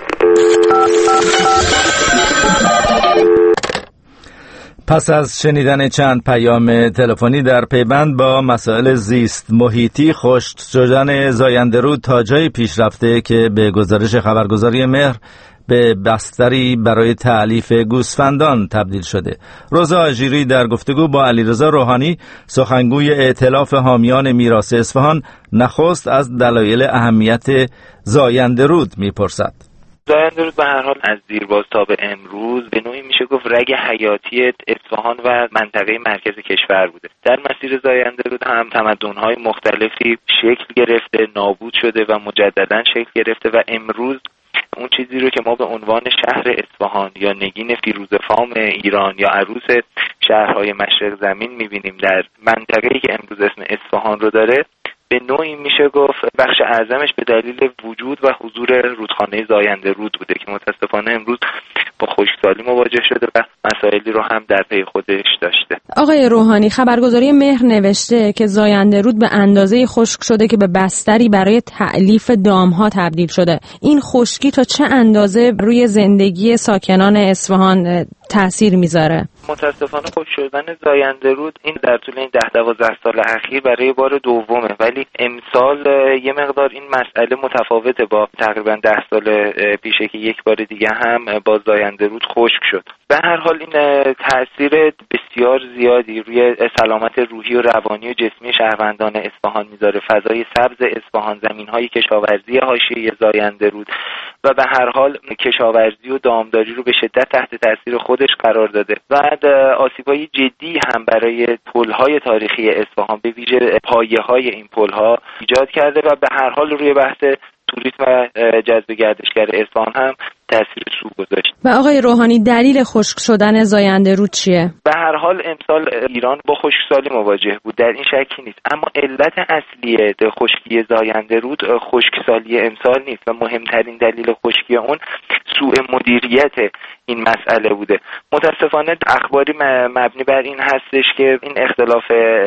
پس از شنیدن چند پیام تلفنی در پیوند با مسائل زیست محیطی، خشک شدن زاینده‌رود تا جایی پیش رفته که به گزارش خبرگزاری مهر به بستری برای تألیف گوسفندان تبدیل شده. روزا آژیری در گفتگو با علیرضا روحانی، سخنگوی ائتلاف حامیان میراث اصفهان، نخست از دلایل اهمیت زاینده‌رود میپرسد. زاینده‌رود به هر حال از دیرباز تا به امروز به نوعی میشه گفت رگ حیاتی اصفهان و منطقه مرکز کشور بوده. در مسیر زاینده‌رود هم تمدن‌های مختلفی شکل گرفته، نابود شده و مجدداً شکل گرفته و امروز اون چیزی رو که ما به عنوان شهر اصفهان یا نگین فیروزفام ایران یا عروس شهرهای مشرق زمین میبینیم در منطقه‌ای که امروز اسم اصفهان رو داره، به نوعی میشه گفت بخش اعظمش به دلیل وجود و حضور رودخانه زاینده‌رود بوده که متاسفانه امروز با خشکسالی مواجه شده و مسائلی رو هم در پی خودش داشته. آقای روحانی، خبرگزاری مهر نوشته که زاینده‌رود به اندازه خشک شده که به بستری برای تألیف دامها تبدیل شده. این خشکی تا چه اندازه روی زندگی ساکنان اصفهان تأثیر میذاره؟ متاسفانه خشک شدن زاینده‌رود این در طول این ده دوازده سال اخیر برای بار دومه، ولی امسال یه مقدار این مسئله متفاوته با تقریبا ده سال پیشه که یک بار دیگه هم با زاینده‌رود خشک شد. به هر حال این تأثیر بسیار زیادی روی سلامت روحی و روانی و جسمی شهروندان اصفهان میذاره. فضای سبز اصفهان، زمین‌های کشاورزی حاشیه زاینده‌رود و به هر حال کشاورزی و دامداری رو به شدت تحت تاثیر خودش قرار داده. بعد آسیب‌های جدی هم برای پل‌های تاریخی اصفهان به ویژه پایه‌های این پل‌ها ایجاد کرده و به هر حال روی بحث توریسم و جذب گردشگر اصفهان هم تأثیر سو گذاشت. و آقای روحانی، دلیل خشک شدن زاینده‌رود چیه؟ به هر حال امسال ایران با خشکسالی مواجه بود، در این شکی نیست، اما علت اصلی خشکی زاینده‌رود خشکسالی امسال نیست و مهمترین دلیل خشکی اون سوء مدیریت این مسئله بوده. متاسفانه اخباری مبنی بر این هستش که این اختلاف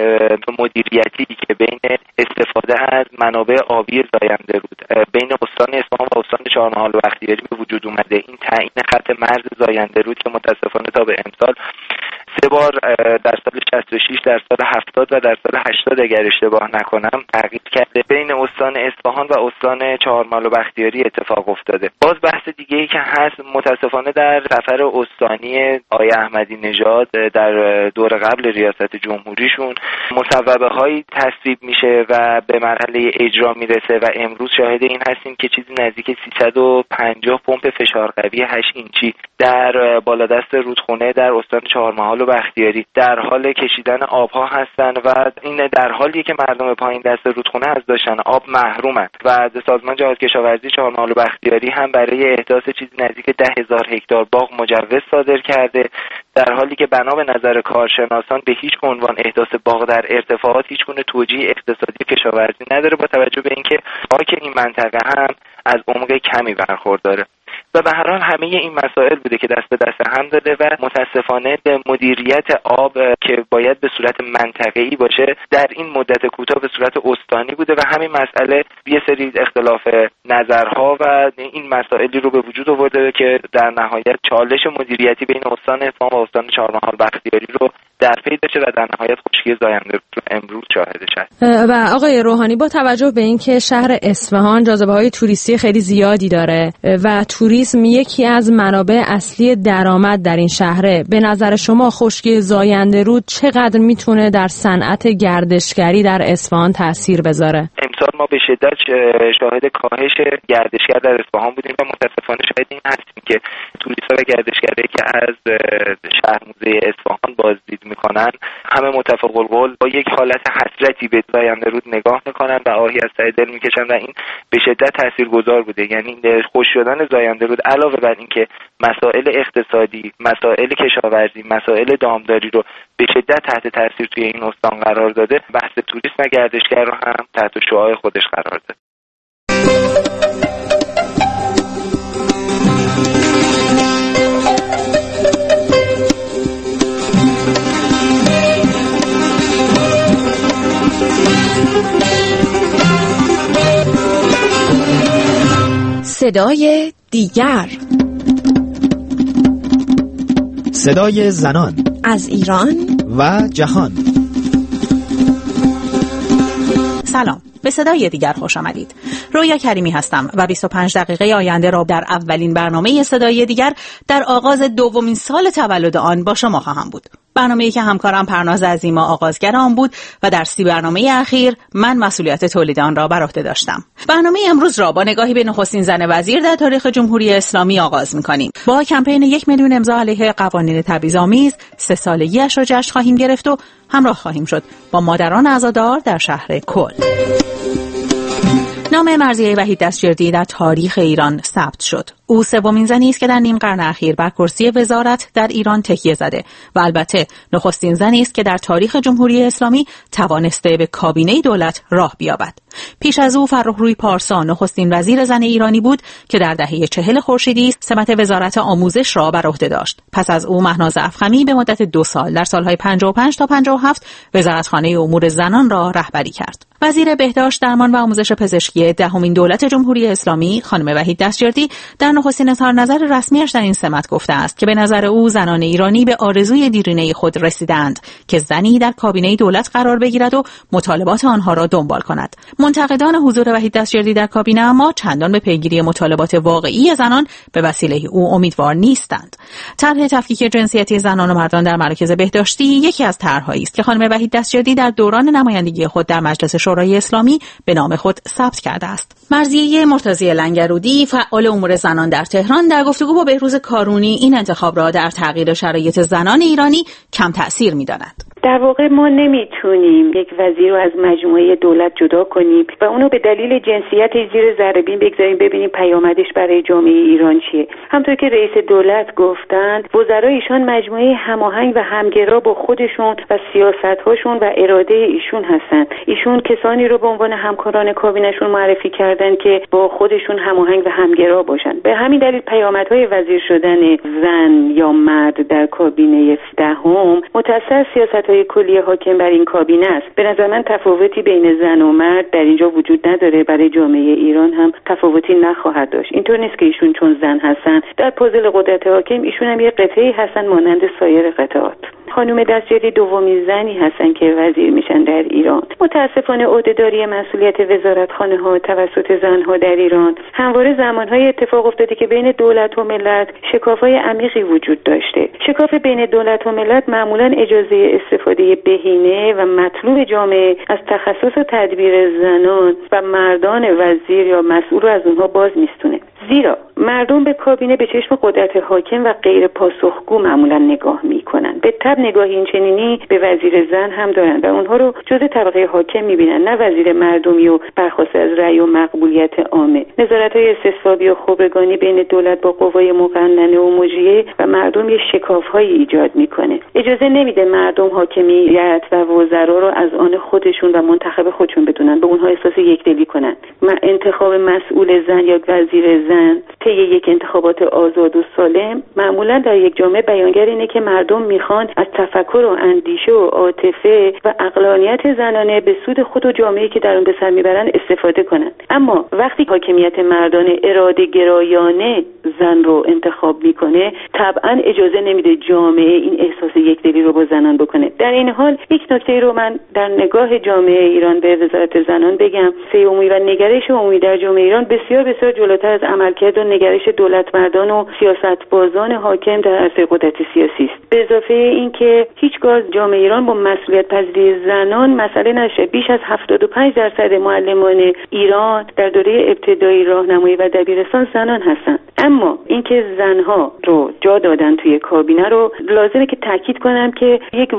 مدیریتی که بین استفاده از منابع آبی زاینده‌رود بین استان اصفهان و استان چهارمحال و بختیاری به وجود اومده، این تعیین خط مرز زاینده‌رود که متاسفانه تا به امسال سه بار در سال شصت و شش، در سال هفتاد و در سال هشتاد اگر اشتباه نکنم تغییر کرده، بین استان اصفهان و استان چهارمحال و بختیاری اتفاق افتاده. باز بحث دیگه ای که هست، متاسفانه در سفر استانی آقای احمدی نژاد در دور قبل ریاست جمهوریشون مصوبه هایی تصویب میشه و به مرحله اجرا میرسه و امروز شاهد این هستیم که چیزی نزدیک سیصد و پنجاه پمپ فشار قوی هشت اینچی در بالادست رودخونه در استان چهارمحال و بختیاری در حال کشیدن آبها هستند و این در حالیه که مردم پایین دست رودخونه از داشتن آب محرومند و سازمان جهاد کشاورزی چهارمحال و بختیاری هم برای احداث چیزی نزدیک ده هزار هکتار باغ مجوز صادر کرده، در حالی که بنا به نظر کارشناسان به هیچ عنوان احداث باغ در ارتفاعات هیچ گونه توجیه اقتصادی کشاورزی نداره، با توجه به اینکه خاک این منطقه هم از عمق کمی برخورداره. و به هر حال همه این مسائل بوده که دست به دست هم داده و متاسفانه مدیریت آب که باید به صورت منطقه‌ای باشه در این مدت کوتاه به صورت استانی بوده و همین مسئله یه سری اختلاف نظرها و این مسائلی رو به وجود آورده که در نهایت چالش مدیریتی بین استان اصفهان و استان چهارمحال بختیاری رو در پی داشته و در نهایت خشکی زاینده‌رود امروز شاهدش هست. و آقای روحانی، با توجه به اینکه شهر اصفهان جاذبه‌های توریستی خیلی زیادی داره و توریسم یکی از منابع اصلی درآمد در این شهره، به نظر شما خشکی زاینده‌رود چقدر میتونه در صنعت گردشگری در اصفهان تأثیر بذاره؟ امسال ما به شدت شاهد کاهش گردشگر در اصفهان بودیم و متاسفانه شاهد این هستیم که توریست‌ها و گردشگرایی که از شهر موزه اصفهان بازدید میکنن همه متفق القول با یک حالت حسرتی به زاینده رود نگاه میکنن و آهی از ته دل میکشن و این به شدت تاثیرگذار بوده. یعنی خوش شدن زاینده رود علاوه بر اینکه مسائل اقتصادی، مسائل کشاورزی، مسائل دامداری رو به شدت تحت تاثیر توی این استان قرار داده، بحث توریسم و گردشگر رو هم تحت شعاع خودش قرار داده. صدای دیگر، صدای زنان از ایران و جهان. سلام، به صدای دیگر خوش آمدید. رویا کریمی هستم و بیست و پنج دقیقه آینده را در اولین برنامه صدای دیگر در آغاز دومین سال تولد آن با شما خواهم بود. برنامه‌ای که همکارم پرناز عظیما آغازگر آن بود و در سی برنامه اخیر من مسئولیت تولید آن را بر عهده داشتم. برنامه امروز را با نگاهی به نخستین زن وزیر در تاریخ جمهوری اسلامی آغاز می‌کنیم. با کمپین یک میلیون امضا علیه قوانین تبعیض‌آمیز سه سالگی‌اش را جشن خواهیم گرفت و همراه خواهیم شد با مادران عزادار در شهر کل. نام مرضیه وحید دستجردی در تاریخ ایران ثبت شد. او سومین زنی است که در نیم قرن اخیر بر کرسی وزارت در ایران تکیه زده و البته نخستین زنی است که در تاریخ جمهوری اسلامی توانسته به کابینه دولت راه بیابد. پیش از او فرخروی پارسا نخستین وزیر زن ایرانی بود که در دهه چهل خورشیدی سمت وزارت آموزش را بر عهده داشت. پس از او مهناز افخمی به مدت دو سال در سالهای پنجاه و پنج تا پنجاه و هفت وزارتخانه امور زنان را رهبری کرد. وزیر بهداشت، درمان و آموزش پزشکی دهمین دولت جمهوری اسلامی خانم وحید دستجردی در نخستین اظهار نظر رسمیش در این سمت گفته است که به نظر او زنان ایرانی به آرزوی دیرینه خود رسیدند که زنی در کابینه دولت قرار بگیرد و مطالبات آنها را دنبال کند. منتقدان حضور وحید دستجردی در کابینه اما چندان به پیگیری مطالبات واقعی زنان به وسیله او امیدوار نیستند. طرح تفکیک جنسیتی زنان و مردان در مراکز بهداشتی یکی از طرحهایی است که خانم وحید دستجردی در دوران نمایندگی خود در مجلس شورای اسلامی به نام خود ثبت کرده است. مرضیه مرتضی لنگرودی، فعال امور زنان در تهران، در گفتگو با بهروز کارونی این انتخاب را در تغییر شرایط زنان ایرانی کم تأثیر می‌داند. در واقع ما نمیتونیم یک وزیر رو از مجموعه دولت جدا کنیم و اونو به دلیل جنسیت زیر ذره بین بگذاریم ببینیم پیامدش برای جامعه ایران چیه. همونطور که رئیس دولت گفتند، وزرای ایشان مجموعه هماهنگ و همگرا با خودشون و سیاست‌هاشون و اراده ایشون هستند. ایشون کسانی رو به عنوان همکاران کابینه‌شون معرفی کردن که با خودشون هماهنگ و همگرا باشن. به همین دلیل پیامدهای وزیر شدن زن یا مرد در کابینه دهم متأثر سیاست کلی حاکم بر این کابینه است. به نظر من تفاوتی بین زن و مرد در اینجا وجود نداره. برای جامعه ایران هم تفاوتی نخواهد داشت. اینطور نیست که ایشون چون زن هستن در پازل قدرت حاکم ایشون هم یه قطعی هستن مانند سایر قطعات. خانم دستجردی دومین زنی هستن که وزیر میشن در ایران. متاسفانه عهدهداری مسئولیت وزارتخانه ها توسط زنها در ایران همواره زمانهای اتفاق افتاده که بین دولت و ملت شکاف‌های عمیقی وجود داشته. شکاف بین دولت و ملت معمولا اجازه استفاده بهینه و مطلوب جامعه از تخصص و تدبیر زنان و مردان وزیر یا مسئول رو از اونها باز میستونه. زیرا مردم به کابینه به چشم قدرت حاکم و غیر پاسخگو معمولا نگاه میکنن. به طب نگاهی این چنینی به وزیر زن هم دارن و اونها رو جزء طبقه حاکم میبینن، نه وزیر مردمی و برخواسته از رأی و مقبولیت عامه. نظارت‌های استصوابی و خبرگانی بین دولت با قوای مقننه و مجریه و مردم یه شکاف‌هایی ایجاد میکنه. اجازه نمیده مردم حاکمیت و وزرا رو از آن خودشون و منتخب خودشون بدونن، به اونها احساس یکدلی کنن. انتخاب مسئول زن یا وزیر زن طی یک انتخابات آزاد و سالم معمولا در یک جامعه بیانگر اینه که مردم میخوان از تفکر و اندیشه و عاطفه و عقلانیت زنانه به سود خود و جامعه‌ای که در اون به سر میبرن استفاده کنن. اما وقتی حاکمیت مردانه اراده گرایانه زن رو انتخاب میکنه، طبعا اجازه نمیده جامعه این احساس یکدلی رو با زنان بکنه. در این حال یک نکته رو من در نگاه جامعه ایران به وزارت زنان بگم. سه عمومی و نگرش عمومی در جامعه ایران بسیار بسیار جلوتر از عملکرد و نگرش دولت مردان و سیاست‌بازان حاکم در عرصه قدرت سیاسی است. به اضافه اینکه هیچگاه جامعه ایران با مسئولیت پذیری زنان مسئله نشه. بیش از هفتاد و پنج درصد معلمان ایران در دوره ابتدایی، راهنمایی و دبیرستان زنان هستند. اما اینکه زنها رو جا دادن توی کابینه رو لازمه که تاکید کنم که یک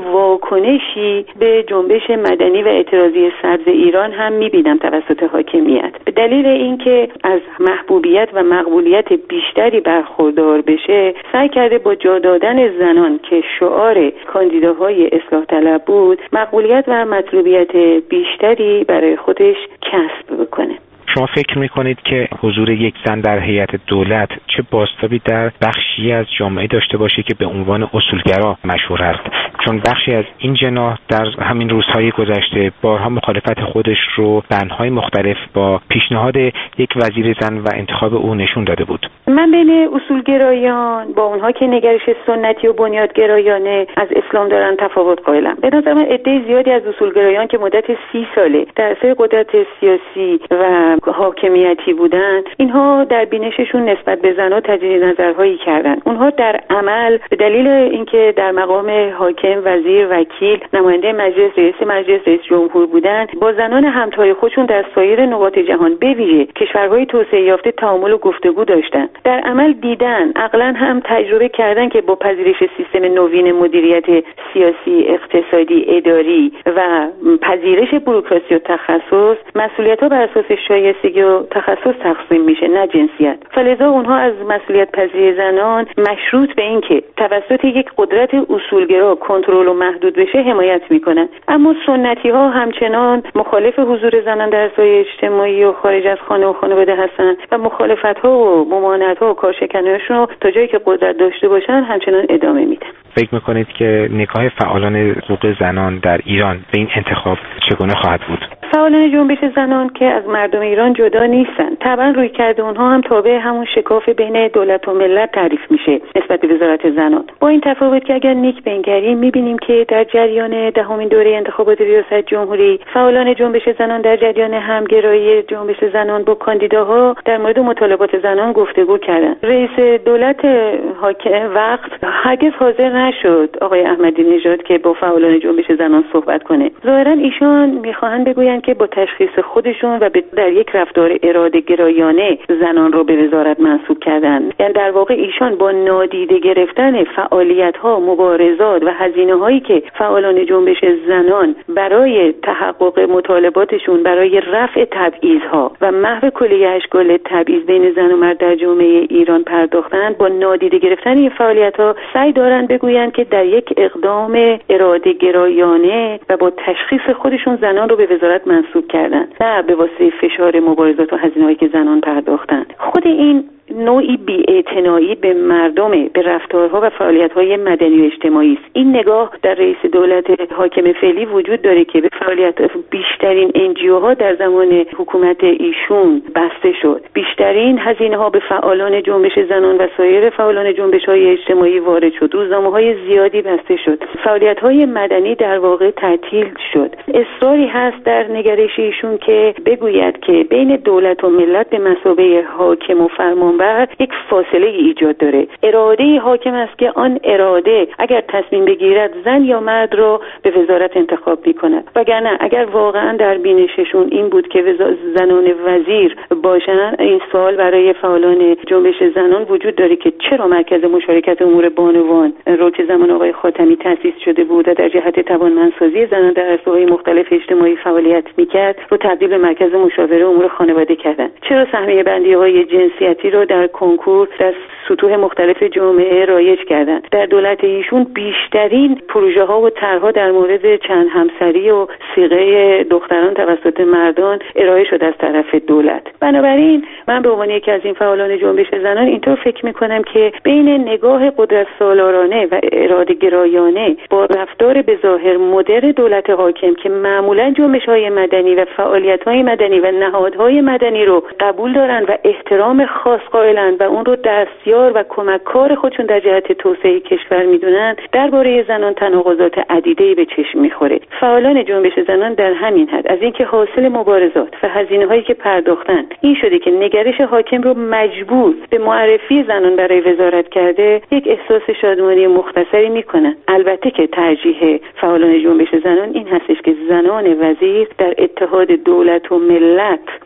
واکنشی به جنبش مدنی و اعتراضی سبز ایران هم میبینم توسط حاکمیت، به دلیل اینکه از محبوبیت و مقبولیت بیشتری برخوردار بشه سعی کرده با جا دادن زنان که شعار کاندیداهای اصلاح طلب بود مقبولیت و مطلوبیت بیشتری برای خودش کسب بکنه. شما فکر میکنید که حضور یک زن در هیئت دولت چه بازتابی در بخشی از جامعه داشته باشه که به عنوان اصولگرا مشهور است؟ چون بخشی از این جناح در همین روزهای گذشته بارها مخالفت خودش رو بندهای مختلف با پیشنهاد یک وزیر زن و انتخاب او نشون داده بود. من بین اصولگرایان با اونها که نگرش سنتی و بنیادگرایانه از اسلام دارن تفاوت قائلم. به نظر من عده زیادی از اصولگرایان که مدت سی ساله در اثر قدرت سیاسی و حاکمیتی بودن، اینها در بینششون نسبت به زنها تجدید نظرهایی کردن. اونها در عمل به دلیل اینکه در مقام حاکم، وزیر، وکیل، نماینده مجلس، رئیس مجلس، رئیس جمهور بودن، با زنان همتای خودشون در سایر نقاط جهان به ویژه کشورهای توسعه یافته تعامل و گفتگو داشتن. در عمل دیدن، عقلاً هم تجربه کردن که با پذیرش سیستم نوین مدیریت سیاسی، اقتصادی، اداری و پذیرش بوروکراسی و تخصص، مسئولیت‌ها بر اساس شایستگی و تخصص تقسیم میشه، نه جنسیت. فلذا اونها از مسئولیت پذیری زنان مشروط به این که توسط یک قدرت اصولگرا کنترل و محدود بشه حمایت میکنن. اما سنتی ها همچنان مخالف حضور زنان در سایه اجتماعی و خارج از خانه و خانواده هستن و مخالفت ها و ممانعت ها و کارشکنی‌هاشون رو تا جایی که قدرت داشته باشن همچنان ادامه میدن. فکر میکنید که نگاه فعالان حقوق زنان در ایران به این انتخاب چگونه خواهد بود؟ فعالان جنبش زنان که از مردم ایران جدا نیستن. طبعا روی کرده اونها هم تابع همون شکاف بین دولت و ملت تعریف میشه نسبت به وزارت زنان. با این تفاوت که اگر نیک بنگریم میبینیم که در جریان دهمین دوره انتخابات ریاست جمهوری فعالان جنبش زنان در جریان همگرایی جنبش زنان با کاندیداها در مورد مطالبات زنان گفتگو کردن. رئیس دولت حاکم وقت هرگز حاضر نشد آقای احمدی نژاد که با فعالان جنبش زنان صحبت کنه. ظاهرا ایشان میخواهند بگویند که با تشخیص خودشون و در یک رفتار اراده گرایانه زنان رو به وزارت منصوب کردن. یعنی در واقع ایشان با نادیده گرفتن فعالیت‌ها، مبارزات و هزینه‌هایی که فعالان جنبش زنان برای تحقق مطالباتشون، برای رفع تبعیض‌ها و محو کلیه اشکال تبعیض بین زن و مرد در جامعه ایران پرداختن، با نادیده گرفتن این فعالیت‌ها سعی دارن بگویند که در یک اقدام اراده گرایانه و با تشخیص خودشون زنان رو به وزارت منصوب کردن، نه به واسطه فشار مبارزات و هزینه‌هایی که زنان پرداختن. خود این نوعی بی‌اعتنایی به مردم، به رفتارها و فعالیت‌های مدنی و اجتماعی است. این نگاه در رئیس دولت حاکم فعلی وجود داره که به فعالیت بیشترین انجیوها در زمان حکومت ایشون بسته شد. بیشترین هزینه‌ها به فعالان جنبش زنان و سایر فعالان جنبش‌های اجتماعی وارد شد. روزنامه‌های زیادی بسته شد. فعالیت‌های مدنی در واقع تعطیل شد. اصراری هست در نگرش ایشون که بگوید که بین دولت و ملت به مثابه حاکم و فرمان بر یک فاصله ایجاد داره. اراده حاکم است که آن اراده اگر تصمیم بگیرد زن یا مرد رو به وزارت انتخاب می‌کند. وگرنه اگر واقعا در بینششون این بود که زنان وزیر باشن، این سوال برای فعالان جنبش زنان وجود داره که چرا مرکز مشارکت امور بانوان رو که زمان آقای خاتمی تأسیس شده بود و در جهت توانمندسازی زنان در عرصه‌های مختلف اجتماعی فعالیت می‌کرد رو تبدیل به مرکز مشاوره امور خانواده کردن. چرا سهمیه بندی‌های جنسیتی رو در کنکور در سطوح مختلف جامعه رایج کردن؟ در دولت ایشون بیشترین پروژه ها و طرح‌ها در مورد چند همسری و صیغه دختران توسط مردان ارائه شده از طرف دولت. بنابراین من به عنوان یکی از این فعالان جنبش زنان اینطور فکر می‌کنم که بین نگاه قدرت سالارانه و اراده گرایانه با رفتار به ظاهر مدر دولت حاکم که معمولاً جنبش‌های مدنی و فعالیت‌های مدنی و نهادهای مدنی رو قبول دارن و احترام خاص قائلن و اون رو دستیار و کمککار خودشون در جهت توسعه کشور میدونن، درباره زنان تناقضات عدیده‌ای به چشم میخوره. فعالان جنبش زنان در همین حد از اینکه حاصل مبارزات و هزینه‌هایی که پرداختن این شده که نگرش حاکم رو مجبور به معرفی زنان برای وزارت کرده، یک احساس شادمانی مختصری میکنن. البته که ترجیح فعالان جنبش زنان این هستش که زنان وزیر در اتحاد دولت و ملت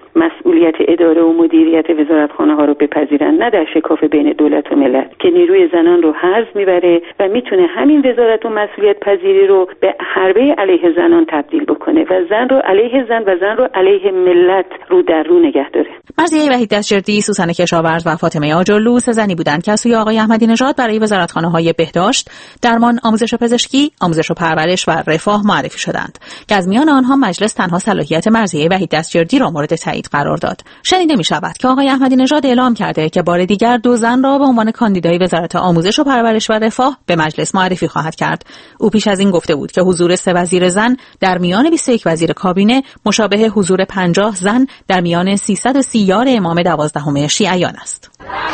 مسئولیت اداره و مدیریت وزارتخانه ها رو بپذیرن، نه در شکاف بین دولت و ملت که نیروی زنان رو حرز میبره و میتونه همین وزارت و مسئولیت پذیری رو به حربه علیه زنان تبدیل بکنه و زن رو علیه زن و زن رو علیه ملت رو در رو نگه داره. مرضیه وحید دستجردی، سوسن کشاورز و فاطمه آجرلو سه زنی بودند که از سوی آقای احمدی نژاد برای وزارتخانه‌های بهداشت، درمان، آموزش پزشکی، آموزش و پرورش و رفاه معرفی شدند که از میان آنها مجلس تنها صلاحیت مرضیه وحید دستجردی را مورد تایید قرار داد. شنیده می‌شود که آقای احمدی نژاد اعلام کرده که بار دیگر دو زن را به عنوان کاندیدای وزارت آموزش و پرورش و رفاه به مجلس معرفی خواهد کرد. او پیش از این گفته بود که حضور سه وزیر زن در میان بیست و یک وزیر کابینه مشابه حضور پنجاه زن در میان سیصد و سی یار امام دوازدهم شیعیان است.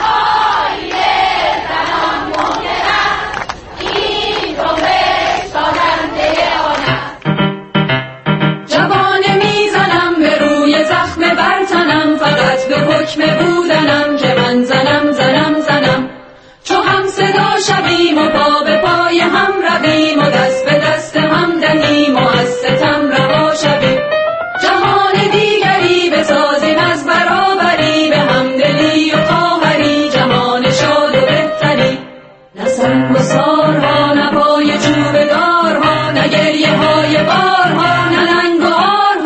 حکم بودنم که من زنم زنم زنم چو هم صدا شویم و پا به پای هم رویم و دست به دست هم دهیم و از ستم رها شویم جهان دیگری بسازیم از برابری به همدلی و خواهری جهان شاد و بهتری نه سنگ و سارها نه پای چوب دارها نه گریه های بارها نه ننگ و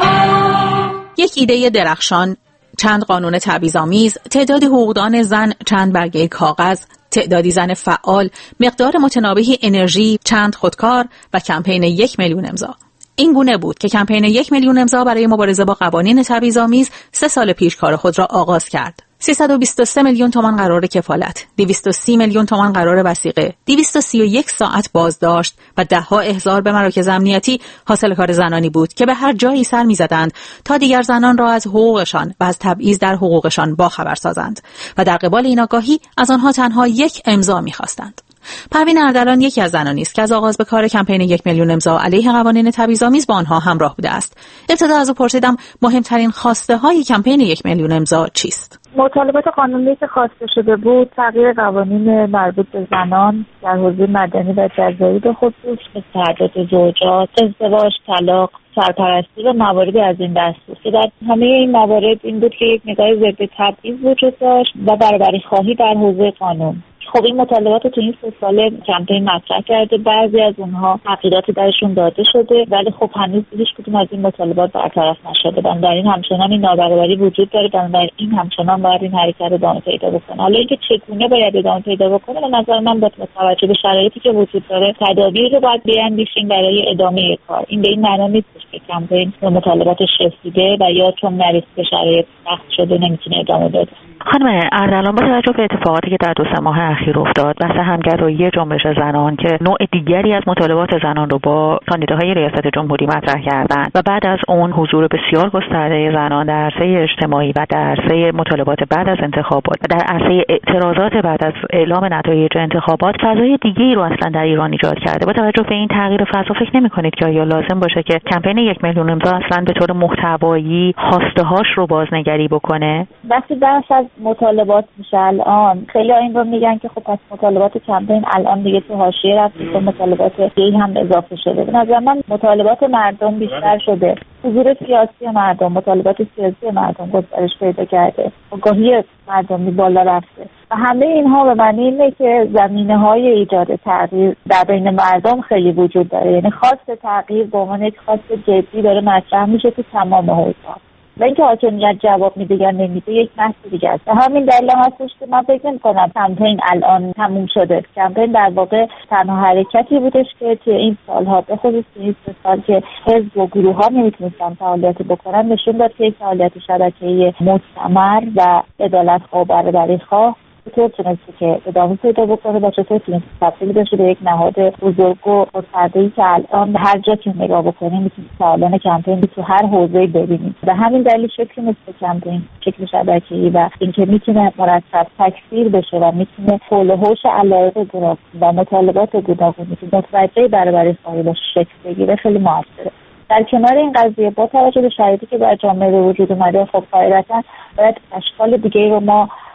آرها. یک ایده درخشان، چند قانون تبعیض‌آمیز، تعدادی حقوقدان زن، چند برگه کاغذ، تعدادی زن فعال، مقدار متناوبی انرژی، چند خودکار و کمپین یک میلیون امضا. این گونه بود که کمپین یک میلیون امضا برای مبارزه با قوانین تبعیض‌آمیز سه سال پیش کار خود را آغاز کرد. سیصد و بیست و سه میلیون تومان قرار کفالت، دویست و سی میلیون تومان قرار وثیقه، دویست و سی و یک ساعت بازداشت و ده‌ها احضار به مراکز امنیتی حاصل کار زنانی بود که به هر جایی سر می‌زدند تا دیگر زنان را از حقوقشان و از تبعیض در حقوقشان باخبر سازند و در قبال این آگاهی از آنها تنها یک امضا می‌خواستند. پروین اردلان یکی از زنانی است که از آغاز به کار کمپین یک میلیون امضا علیه قوانین تبعیض‌آمیز با آنها همراه بوده است. ابتدا از او پرسیدم مهمترین خواسته های کمپین یک میلیون امضا چیست؟ مطالبات قانونی که خواسته شده بود تغییر قوانین مربوط به زنان در حوزه مدنی و جزایی به خصوص، مثل تعداد زوجات، ازدواج، طلاق، سرپرستی و مواردی از این دست بود که در همه این موارد این بود که یک نگاه ضد تبعیض وجود داشت و برابری خواهی در حوزه قانون. خب این مطالبات تو این سه سال کمپین مطرح کرده، بعضی از اونها تغییراتی درشون داده شده ولی خب هنوز هیچ کدوم از این مطالبات برطرف نشده. بنابراین همچنان این نابرابری وجود داره، بنابراین این همچنان باید این حرکت ادامه پیدا بکنه. حالا اینکه چگونه باید ادامه پیدا بکنه به نظر من با توجه به شرایطی که وجود داره تدابیر رو باید بیاندیشیم برای ادامه کار. این به این معنی نیست که کمپین به مطالباتش رسیده و یا چون نرسیده به شرایط سخت شده نمیتونه ادامه بده. خانم اردلان، با توجه به اتفاقاتی که در دو سه ماه اخیر افتاد، بحث همگرایی جنبش زنان که نوع دیگری از مطالبات زنان رو با کاندیداهای ریاست جمهوری مطرح کردند و بعد از اون حضور بسیار گسترده زنان در عرصه اجتماعی و در عرصه مطالبات بعد از انتخابات و در عرصه اعتراضات بعد از اعلام نتایج انتخابات، فضای دیگه‌ای رو اصلا در ایران ایجاد کرده. با توجه به این تغییر فضا فکر نمی‌کنید که آیا لازم باشه که کمپین یک میلیون امضا اصلا به طور محتوایی خواسته‌هاش رو بازنگری بکنه؟ وقتی بحث از مطالبات میشه الان خیلی این رو میگن که خب پس مطالبات کمپین الان دیگه تو حاشیه رفت و مطالبات دیگه هم اضافه شده. به نظر من مطالبات مردم بیشتر شده، حضور سیاسی مردم، مطالبات سیاسی مردم گسترش پیدا کرده، آگاهی مردمی بالا رفته و همه اینها به معنی اینه که زمینه‌های ایجاد تغییر در بین مردم خیلی وجود داره. یعنی خواست تغییر به عنوان یک خواست جدی داره مطرح میشه تو تمام حوزه‌ها و اینکه حاکمیت جواب میده یا نمیده یک بحث دیگه است. همین دلیل هستش که من فکر نمی‌کنم کمپین الان تموم شده. کمپین در واقع تنها حرکتی بودش که توی این سالها به خصوص این سه سال که حزب و گروه‌ها نمیتونستن فعالیت بکنن نشون داد که یک فعالیت شبکه‌ای مستمر و عدالت‌خواه و برابری‌خواه چطور تونسته که ادامه پیدا بکنه و چطور تونسته تبدیل بشه به یک نهاد بزرگ و گسترده‌ای که الان هر جا که نگاه بکنیم میتونید سالانه کمپین تو هر حوزه‌ای ببینید. و همین دلیل شکل مثل کمپین، شکل شبکه‌ای و اینکه میتونه مرتب تکثیر بشه و میتونه حول و حوش علایق گوناگون و مطالبات گوناگونی که متوجه برابری خواهی باشه شکل بگیره خیلی موثره. در کنار این قضیه با توجه به شرایطی که در جامعه به وجود اومده، خب قاعدتاً باید اشکال دیگه‌ای رو ما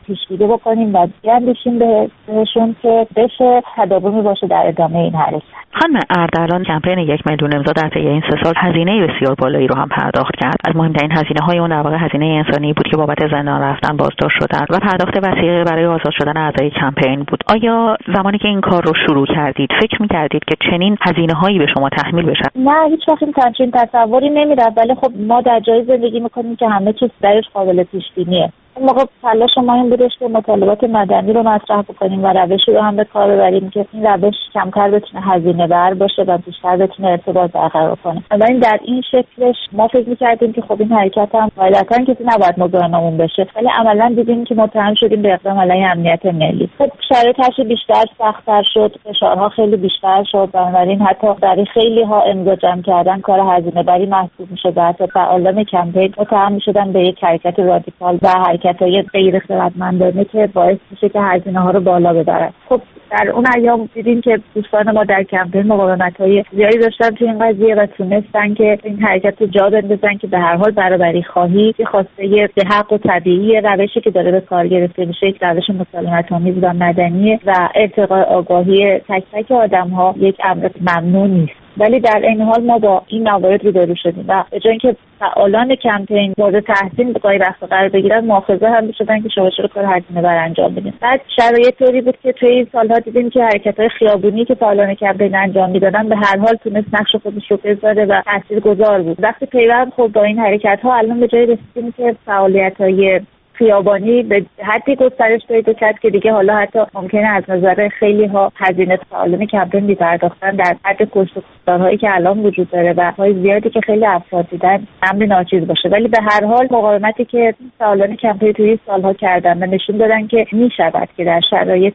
پیشگیری بکنیم و بیاندیشیم بهشون که بشه تداومی باشه در ادامه این حرکت. خانم اردلان، کمپین یک میلیون امضا در طی این سه سال هزینه بسیار بالایی رو هم پرداخت کرد. از مهمترین هزینه های اون در واقع هزینه انسانی بود که بابت زندان رفتن، بازداشت شدن و پرداخت وثیقه برای آزاد شدن اعضای کمپین بود. آیا زمانی که این کار رو شروع کردید فکر می‌کردید که چنین هزینه هایی به شما تحمیل بشه؟ نه، هیچ وقت این تصوری نمی‌رفت، ولی خب ما در جای زندگی می‌کنیم که همه چیز درش قابل پیش بینیه. اون موقع تلاش ما این بودش که مطالبات مدنی رو مطرح بکنیم و روشی رو هم به کار ببریم که این روش کمتر بتونه هزینه بر باشه و بیشتر بتونه ارتباط برقرار کنه. ولی در این شکلش ما فکر می‌کردیم که خب این حرکت هم قاعدتاً کسی نباید مزاحممون بشه، ولی عملاً دیدیم که متهم شدیم به اقدام علیه امنیت ملی. خب شرایطش بیشتر سخت‌تر شد، فشارها خیلی بیشتر شد، بنابراین حتی برای خیلی ها امضا جمع کردن کار هزینه بری محسوب می‌شد. حتی فعالان کمپین متهم می‌شدن به یک حرکت رادیکال و حرکت‌های غیر خردمندانه که باعث میشه که هزینه‌ها رو بالا ببرن. خب در اون ایام دیدیم که دوستان ما در کمپین مقاومت‌های زیادی داشتن تو این قضیه و تونستن که این حرکت رو جا بندازن که به هر حال برابری خواهی که خواسته به حق و طبیعی روشی که داره به کار گرفته میشه یک روش مسالمت‌آمیز و مدنیه و ارتقاء آگاهی تک تک آدم‌ها یک امر ممنوع نیست. ولی در این حال ما با این موارد روبرو شدیم و به جای اینکه فعالان کمپین مورد تحسین به گاهی وقتا قرار بگیرن، مؤاخذه هم شدن که شما چرا کار هزینه بر انجام بدین. بعد شرایط طوری بود که توی این سالها دیدیم که حرکت‌های خیابونی که فعالان کمپین انجام میدادن به هر حال تونست نقش خودش رو بذاره و تاثیرگذار بود. وقتی پیوند خب با این حرکت‌ها الان به جای رسیدیم که فعالیت‌های خیابانی به حدی گسترش پیدا کرد که دیگه حالا حتی ممکنه از نظر خیلی ها هزینه فعالان کمپین می‌پرداختن در حد کشت و کشتارهایی که الان وجود داره و های زیادی که خیلی افراد دیدن امری ناچیز باشه. ولی به هر حال مقاومتی که فعالان کمپین توی سالها کردن و نشون دادن که می‌شود که در شرایط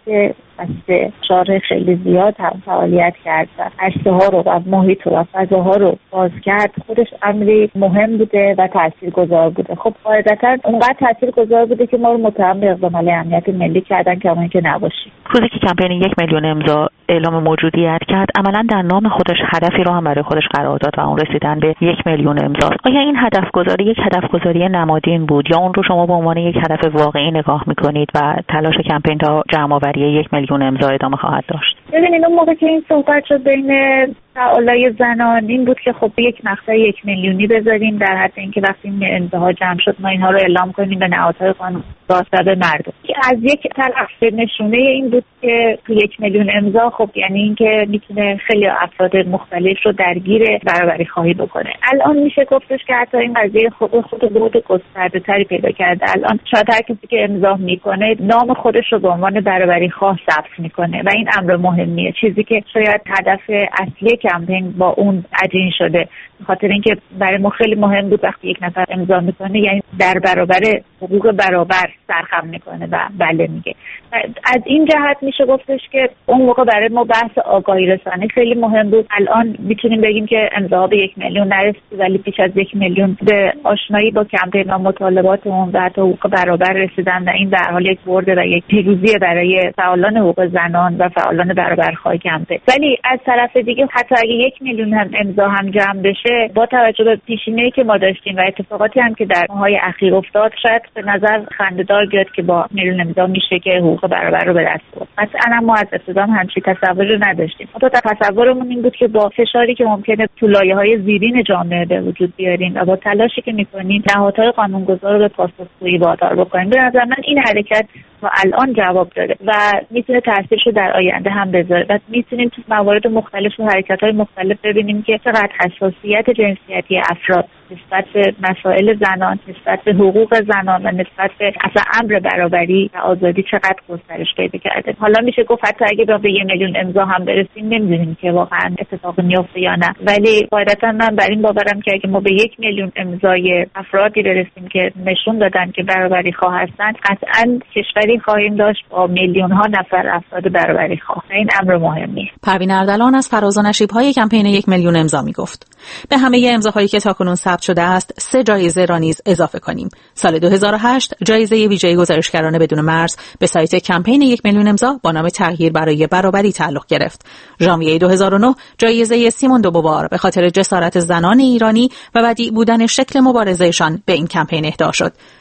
فشار خیلی زیاد هم فعالیت کرد و عرصه‌ها رو و محیط و فضاها رو باز کرد، خودش امری مهم بوده و تاثیرگذار بوده. خب قاعدتاً اونقدر تاثیرگذار بوده که ما رو متهم به اقدام علیه امنیت ملی کردن که اون که نباشیم. روزی که کمپین یک میلیون امضا اعلام موجودیت کرد، عملاً در نام خودش هدفی رو هم برای خودش قرار داد و اون رسیدن به یک میلیون امضا. آیا این هدف گذاری یک هدف گذاری نمادین بود یا اون رو شما به عنوان یک هدف واقعی نگاه می‌کنید و تلاش کمپین تا جمع‌آوری یک میلیون امضا ادامه خواهد داشت؟ ببینید اون موقع که این صحبت شد بین فعالای زنان این بود که خب یک مقطع یک میلیونی بذاریم در حد اینکه وقتی این امضاها جمع شد ما اینها رو اعلام کنیم به نهادهای قانون‌گذار به مردم. از یک طرف نشونه این بود که تو یک میلیون امضا خب یعنی اینکه میتونه خیلی افراد مختلف رو درگیر برابری خواهی بکنه. الان میشه گفتش که حتی این قضیه خود خود بود گسترده تری پیدا کرده. الان شاید هر کسی که امضا میکنه نام خودش رو به عنوان برابری خواه ثبت میکنه و این امر مهمیه، چیزی که شاید هدف اصلی کمپین با اون عجین شده. به خاطر اینکه برای ما خیلی مهم بود وقتی یک نفر امضا میکنه یعنی در برابر حقوق برابر سرخم میکنه و بله میگه. از این جهت میشه گفتش که اون موقع برای ما بحث آگاهی رسانی خیلی مهم بود. الان میتونیم بگیم که امضاها به یک میلیون نرسید ولی بیش از یک میلیون به آشنایی با کمپین و مطالبات اون و حتی حقوق برابر رسیدن و این در حال یک برد و یک پیروزی برای فعالان حقوق زنان و فعالان برابرخواه کمپین. ولی از طرف دیگه حتی اگه یک میلیون هم امضا هم جمع بشه با توجه به پیشینه‌ای که ما داشتیم و اتفاقاتی هم که در ماهای اخیر افتاد شاید به نظر خنده‌دار بیاد که با میلیون امضا میشه که حقوق برابر رو به دست آورد. مثلا ما از ابتدا همچین تصوری رو نداشتیم. حتی تصورمون این بود که با فشاری که ممکنه تو لایه‌های زیرین جامعه به وجود بیاریم و با تلاشی که می‌کنیم نهادهای قانونگذار رو به پاسخگویی وادار بکنیم. به نظر من این حرکت تا الان جواب داده و میتونه تاثیرش رو در آینده هم بذاره و میتونیم تو موارد مختلف و حرکت‌های مختلف ببینیم که چقدر حساسیت جنسیتی افراد نسبت به مسائل زنان، نسبت به حقوق زنان و نسبت به اصلا امر برابری و آزادی چقدر گسترش پیدا کرده. حالا میشه گفت حتی اگه به یه میلیون امضا هم برسیم نمیدونیم که واقعا اتفاق میفته یا نه، ولی قاعدتا من بر این باورم که اگه ما به یک میلیون امضای افرادی برسیم که نشون دادن که برابری خواه هستن، قطعا کشوری خواهیم داشت با میلیون ها نفر افراد برابری خواه. این امر مهمیه. پروین اردلان از فراز و نشیب‌های کمپین یک میلیون امضا میگفت. به همه امضاهایی که تاکنون ثبت شده است سه جایزه را نیز اضافه کنیم. سال دو هزار و هشت جایزه ویژه گزارشگران بدون مرز به سایت کمپین یک میلیون امضا با نام تغییر برای برابری تعلق گرفت. ژانویه دو هزار و نه جایزه سیمون دو بووار به خاطر جسارت زنان ایرانی و بدیع بودن شکل مبارزهشان به این کمپین اهدا شد.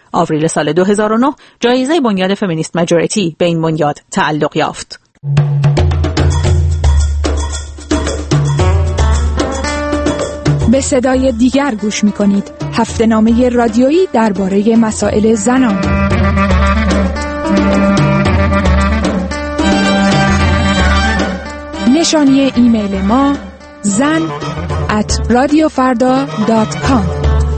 آوریل سال دو هزار و نه جایزه بنیاد فمینیست ماجوریتی به این بنیاد تعلق یافت. به صدای دیگر گوش می‌کنید. هفته‌نامه رادیویی درباره مسائل زنان. نشانی ایمیل ما زن ات رادیو فردا دات کام.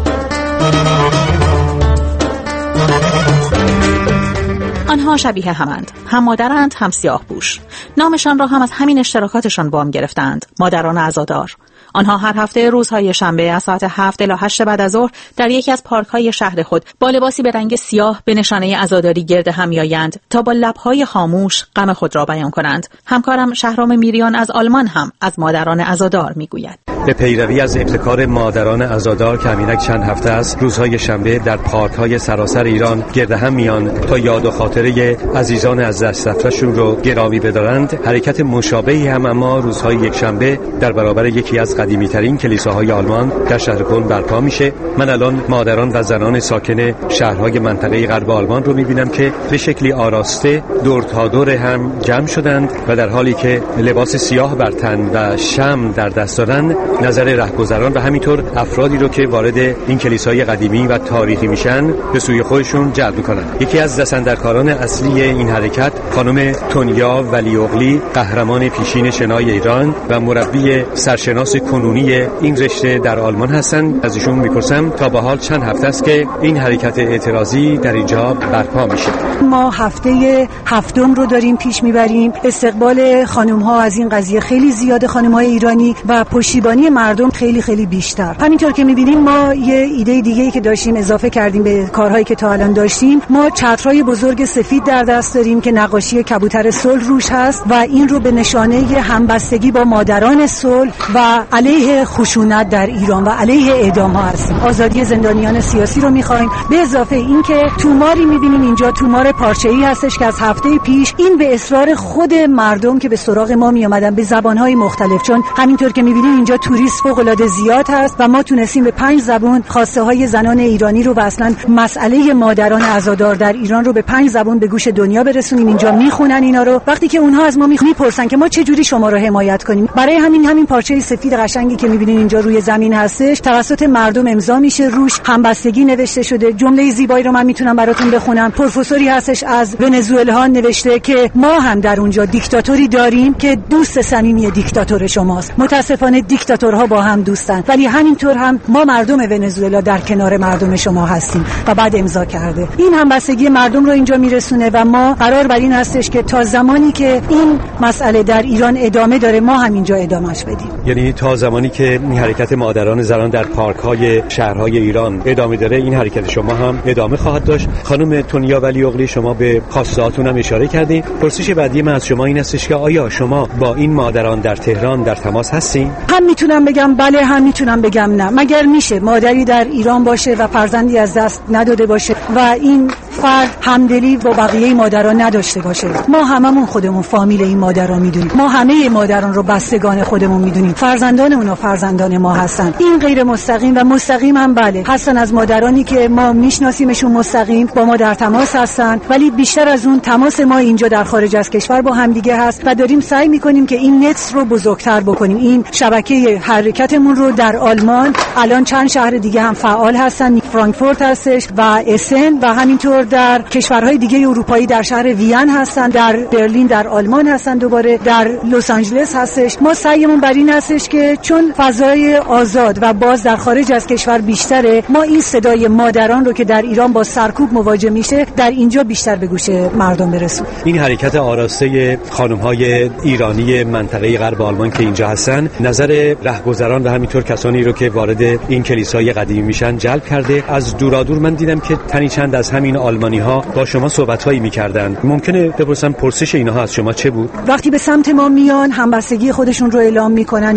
آنها شبیه همند، هم مادرند هم سیاه پوش. نامشان را هم از همین اشتراکاتشان وام گرفتند، مادران عزادار. آنها هر هفته روزهای شنبه از ساعت هفت الی هشت بعد از ظهر در یکی از پارک‌های شهر خود با لباسی به رنگ سیاه به نشانه عزاداری گرد هم می‌آیند تا با لب‌های خاموش غم خود را بیان کنند. همکارم شهرام میریان از آلمان هم از مادران عزادار می‌گوید. به پیروی از ابتکار مادران عزادار که همینک چند هفته است روزهای شنبه در پارک‌های سراسر ایران گرد هم میان تا یاد و خاطره عزیزان از دست رفته‌شون رو گرامی بدارند، حرکت مشابهی هم اما روزهای یکشنبه در برابر یکی از قدیمی‌ترین کلیساهای آلمان در شهر کلن برپا میشه. من الان مادران و زنان ساکن شهرهای منطقه غرب آلمان رو می‌بینم که به شکلی آراسته دور تا دور هم جمع شدند و در حالی که لباس سیاه بر تن و شمع در دست دارند نظر رهگذران و همینطور افرادی رو که وارد این کلیسای قدیمی و تاریخی میشن به سوی خودشون جلب میکنن. یکی از دستاندرکاران اصلی این حرکت خانم تونیا ولیوغلی، قهرمان پیشین شنای ایران و مربی سرشناس کنونی این رشته در آلمان هستند. از ایشون میپرسم تا به حال چند هفته است که این حرکت اعتراضی در اینجا برپا میشه؟ ما هفته هفتم رو داریم پیش میبریم. استقبال خانم ها از این قضیه خیلی زیاده، خانم های ایرانی، و پشتیبانی مردم خیلی خیلی بیشتر. همینطور که میبینیم ما یه ایده دیگه‌ای که داشتیم اضافه کردیم به کارهایی که تا الان داشتیم. ما چترهای بزرگ سفید در دست داریم که نقاشی کبوتر صلح روش هست و این رو به نشانه همبستگی با مادران صلح و علیه خشونت در ایران و علیه اعدام ها هستیم. آزادی زندانیان سیاسی رو می‌خوایم. به اضافه این که توماری می‌بینیم اینجا، تومار پارچه‌ای هستش که از هفته پیش این به اصرار خود مردم که به سراغ ما می‌آمدن به زبان‌های مختلف، چون همینطور که می‌بینیم اینجا توریست فوق‌العاده زیاد هست و ما تونستیم به پنج زبان خواسته‌های زنان ایرانی رو و اصلا مسئله مادران عزادار در ایران رو به پنج زبان به گوش دنیا برسونیم. اینجا میخونن اینا رو. وقتی که اونها از ما میپرسن که ما چه جوری شما رو حمایت کنیم، برای همین همین پارچه سفید قشنگی که میبینین اینجا روی زمین هستش توسط مردم امضا میشه، روش همبستگی نوشته شده. جمله زیبایی رو من میتونم براتون بخونم. پروفسوری هستش از ونزوئلا نوشته که ما هم در اونجا دیکتاتوری داریم که دوست صمیمی دیکتاتور شماست. متاسفانه دیکتاتورها با هم دوستن، ولی همینطور هم ما مردم ونزوئلا در کنار مردم شما هستیم. و بعد امضا کرده. این همبستگی مردم رو اینجا میرسونه و ما قرار بر این هستش که تا زمانی که این مسئله در ایران ادامه داره ما هم اینجا ادامهش بدیم. یعنی تا زمانی که این حرکت مادران زنان در پارک‌های شهرهای ایران ادامه داره این حرکت شما هم ادامه خواهد داشت. خانم تونیا ولیوغلی، شما به خواسته‌هاتون هم اشاره کردین. پرسش بعدی من از شما این هستش که آیا شما با این مادران در تهران در تماس هستین؟ هم میتونم بگم بله، هم میتونم بگم نه. مگر میشه مادری در ایران باشه و فرزندی از دست نداده باشه و این فرد همدلی با بقیه مادران نداشته باشه؟ ما هممون خودمون فامیل این مادران میدونیم. ما همه مادران رو بستگان خودمون میدونیم. فرزندان اونا فرزندان ما هستن. این غیر مستقیم و مستقیم هم بله هستن، از مادرانی که ما میشناسیمشون مستقیم با ما در تماس هستن، ولی بیشتر از اون تماس ما اینجا در خارج از کشور با هم دیگه هست و داریم سعی میکنیم که این نت رو بزرگتر بکنیم. این شبکه حرکتمون رو در آلمان الان چند شهر دیگه هم فعال هستن. فرانکفورت هستش و اسن و همینطور در کشورهای دیگه اروپایی در شهر وین هستن، در برلین در آلمان هستن، دوباره در لس آنجلس هستش. ما سعیمون بر این هستش که چون فضای آزاد و باز در خارج از کشور بیشتره، ما این صدای مادران رو که در ایران با سرکوب مواجه میشه در اینجا بیشتر به گوش مردم برسون. این حرکت آراسته خانم‌های ایرانی منطقه غرب آلمان که اینجا هستن نظر رهگذران و همینطور کسانی رو که وارد این کلیسای قدیمی میشن جلب کرده. از دورادور من دیدم که تنی چند از همین آلمانی‌ها با شما صحبت‌هایی می‌کردن. ممکنه بپرسم پرسش اینها از شما چه بود؟ وقتی به سمت ما میان همبستگی خودشون رو اعلام میکنن، یعنی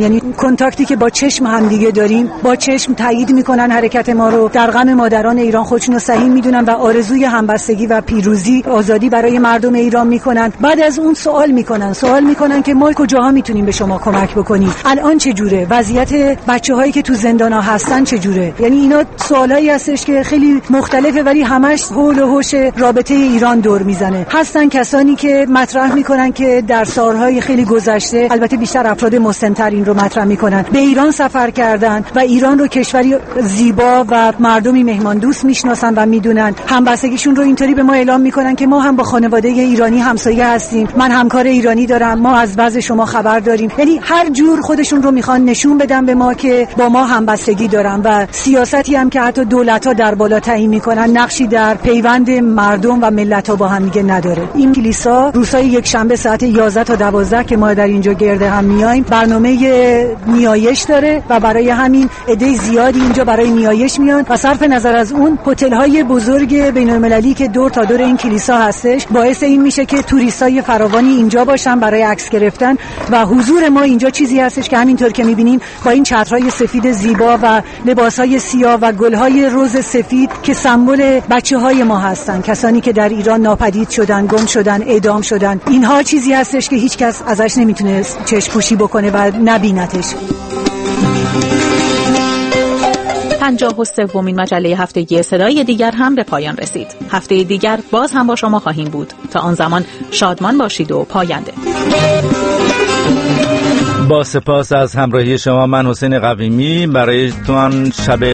کنتاکتی که با چشم همدیگه داریم، با چشم تایید میکنن حرکت ما رو، در غم مادران ایران خودشون رو صحیح میدونن و آرزوی همبستگی و پیروزی، آزادی برای مردم ایران میکنن. بعد از اون سوال میکنن سوال میکنن که ما کجاها میتونیم به شما کمک بکنیم، الان چه جوره، وضعیت بچه‌هایی که تو زندان‌ها هستن چه جوره. یعنی اینا سوالایی هستش که خیلی مختلفه ولی همش حول و حوش رابطه ایران دور میزنه. هستن کسانی که مطرح میکنن که در سالهای خیلی گذشته، البته بیشتر افراد مسن‌تر این رو مطرح میکنن، به ایران سفر کردن و ایران رو کشوری زیبا و مردمی مهمان دوست میشناسن و میدونن. همبستگیشون رو اینطوری به ما اعلام میکنن که ما هم با خانواده ایرانی همسایه هستیم، من همکار ایرانی دارم، ما از وضع شما خبر داریم. یعنی هر جور خودشون رو میخوان نشون بدن به ما که با ما همبستگی دارن و سیاستی هم که حتی دولت‌ها در بالا تعیین میکنن نقشی در پیوند مردم و ملت‌ها با هم دیگه نداره. این کلیسا روزهای یک شنبه ساعت یازده تا دوازده که ما در اینجا گرد هم میایم برنامه نیایش داره و برای همین عده زیادی اینجا برای نیایش میان و صرف نظر از اون هتل‌های بزرگ بین‌المللی که دور تا دور این کلیسا هستش باعث این میشه که توریستای فراوانی اینجا باشن برای عکس گرفتن و حضور ما اینجا چیزی هستش که همینطور که می‌بینین با این چترهای سفید زیبا و لباس‌های سیاه و گل‌های رز سفید که سمبل بچه‌های ما هستن، کسانی که در ایران ناپدید شدن، گم شدن، اعدام شدن، اینها چیزی هستش که هیچ کس ازش نمیتونه چشم‌پوشی بکنه و نبینتش. پنجاه و سومین مجله هفتگی صدای دیگر هم به پایان رسید. هفته دیگر باز هم با شما خواهیم بود. تا آن زمان شادمان باشید و پاینده. با سپاس از همراهی شما، من حسین قویمی برایتون شب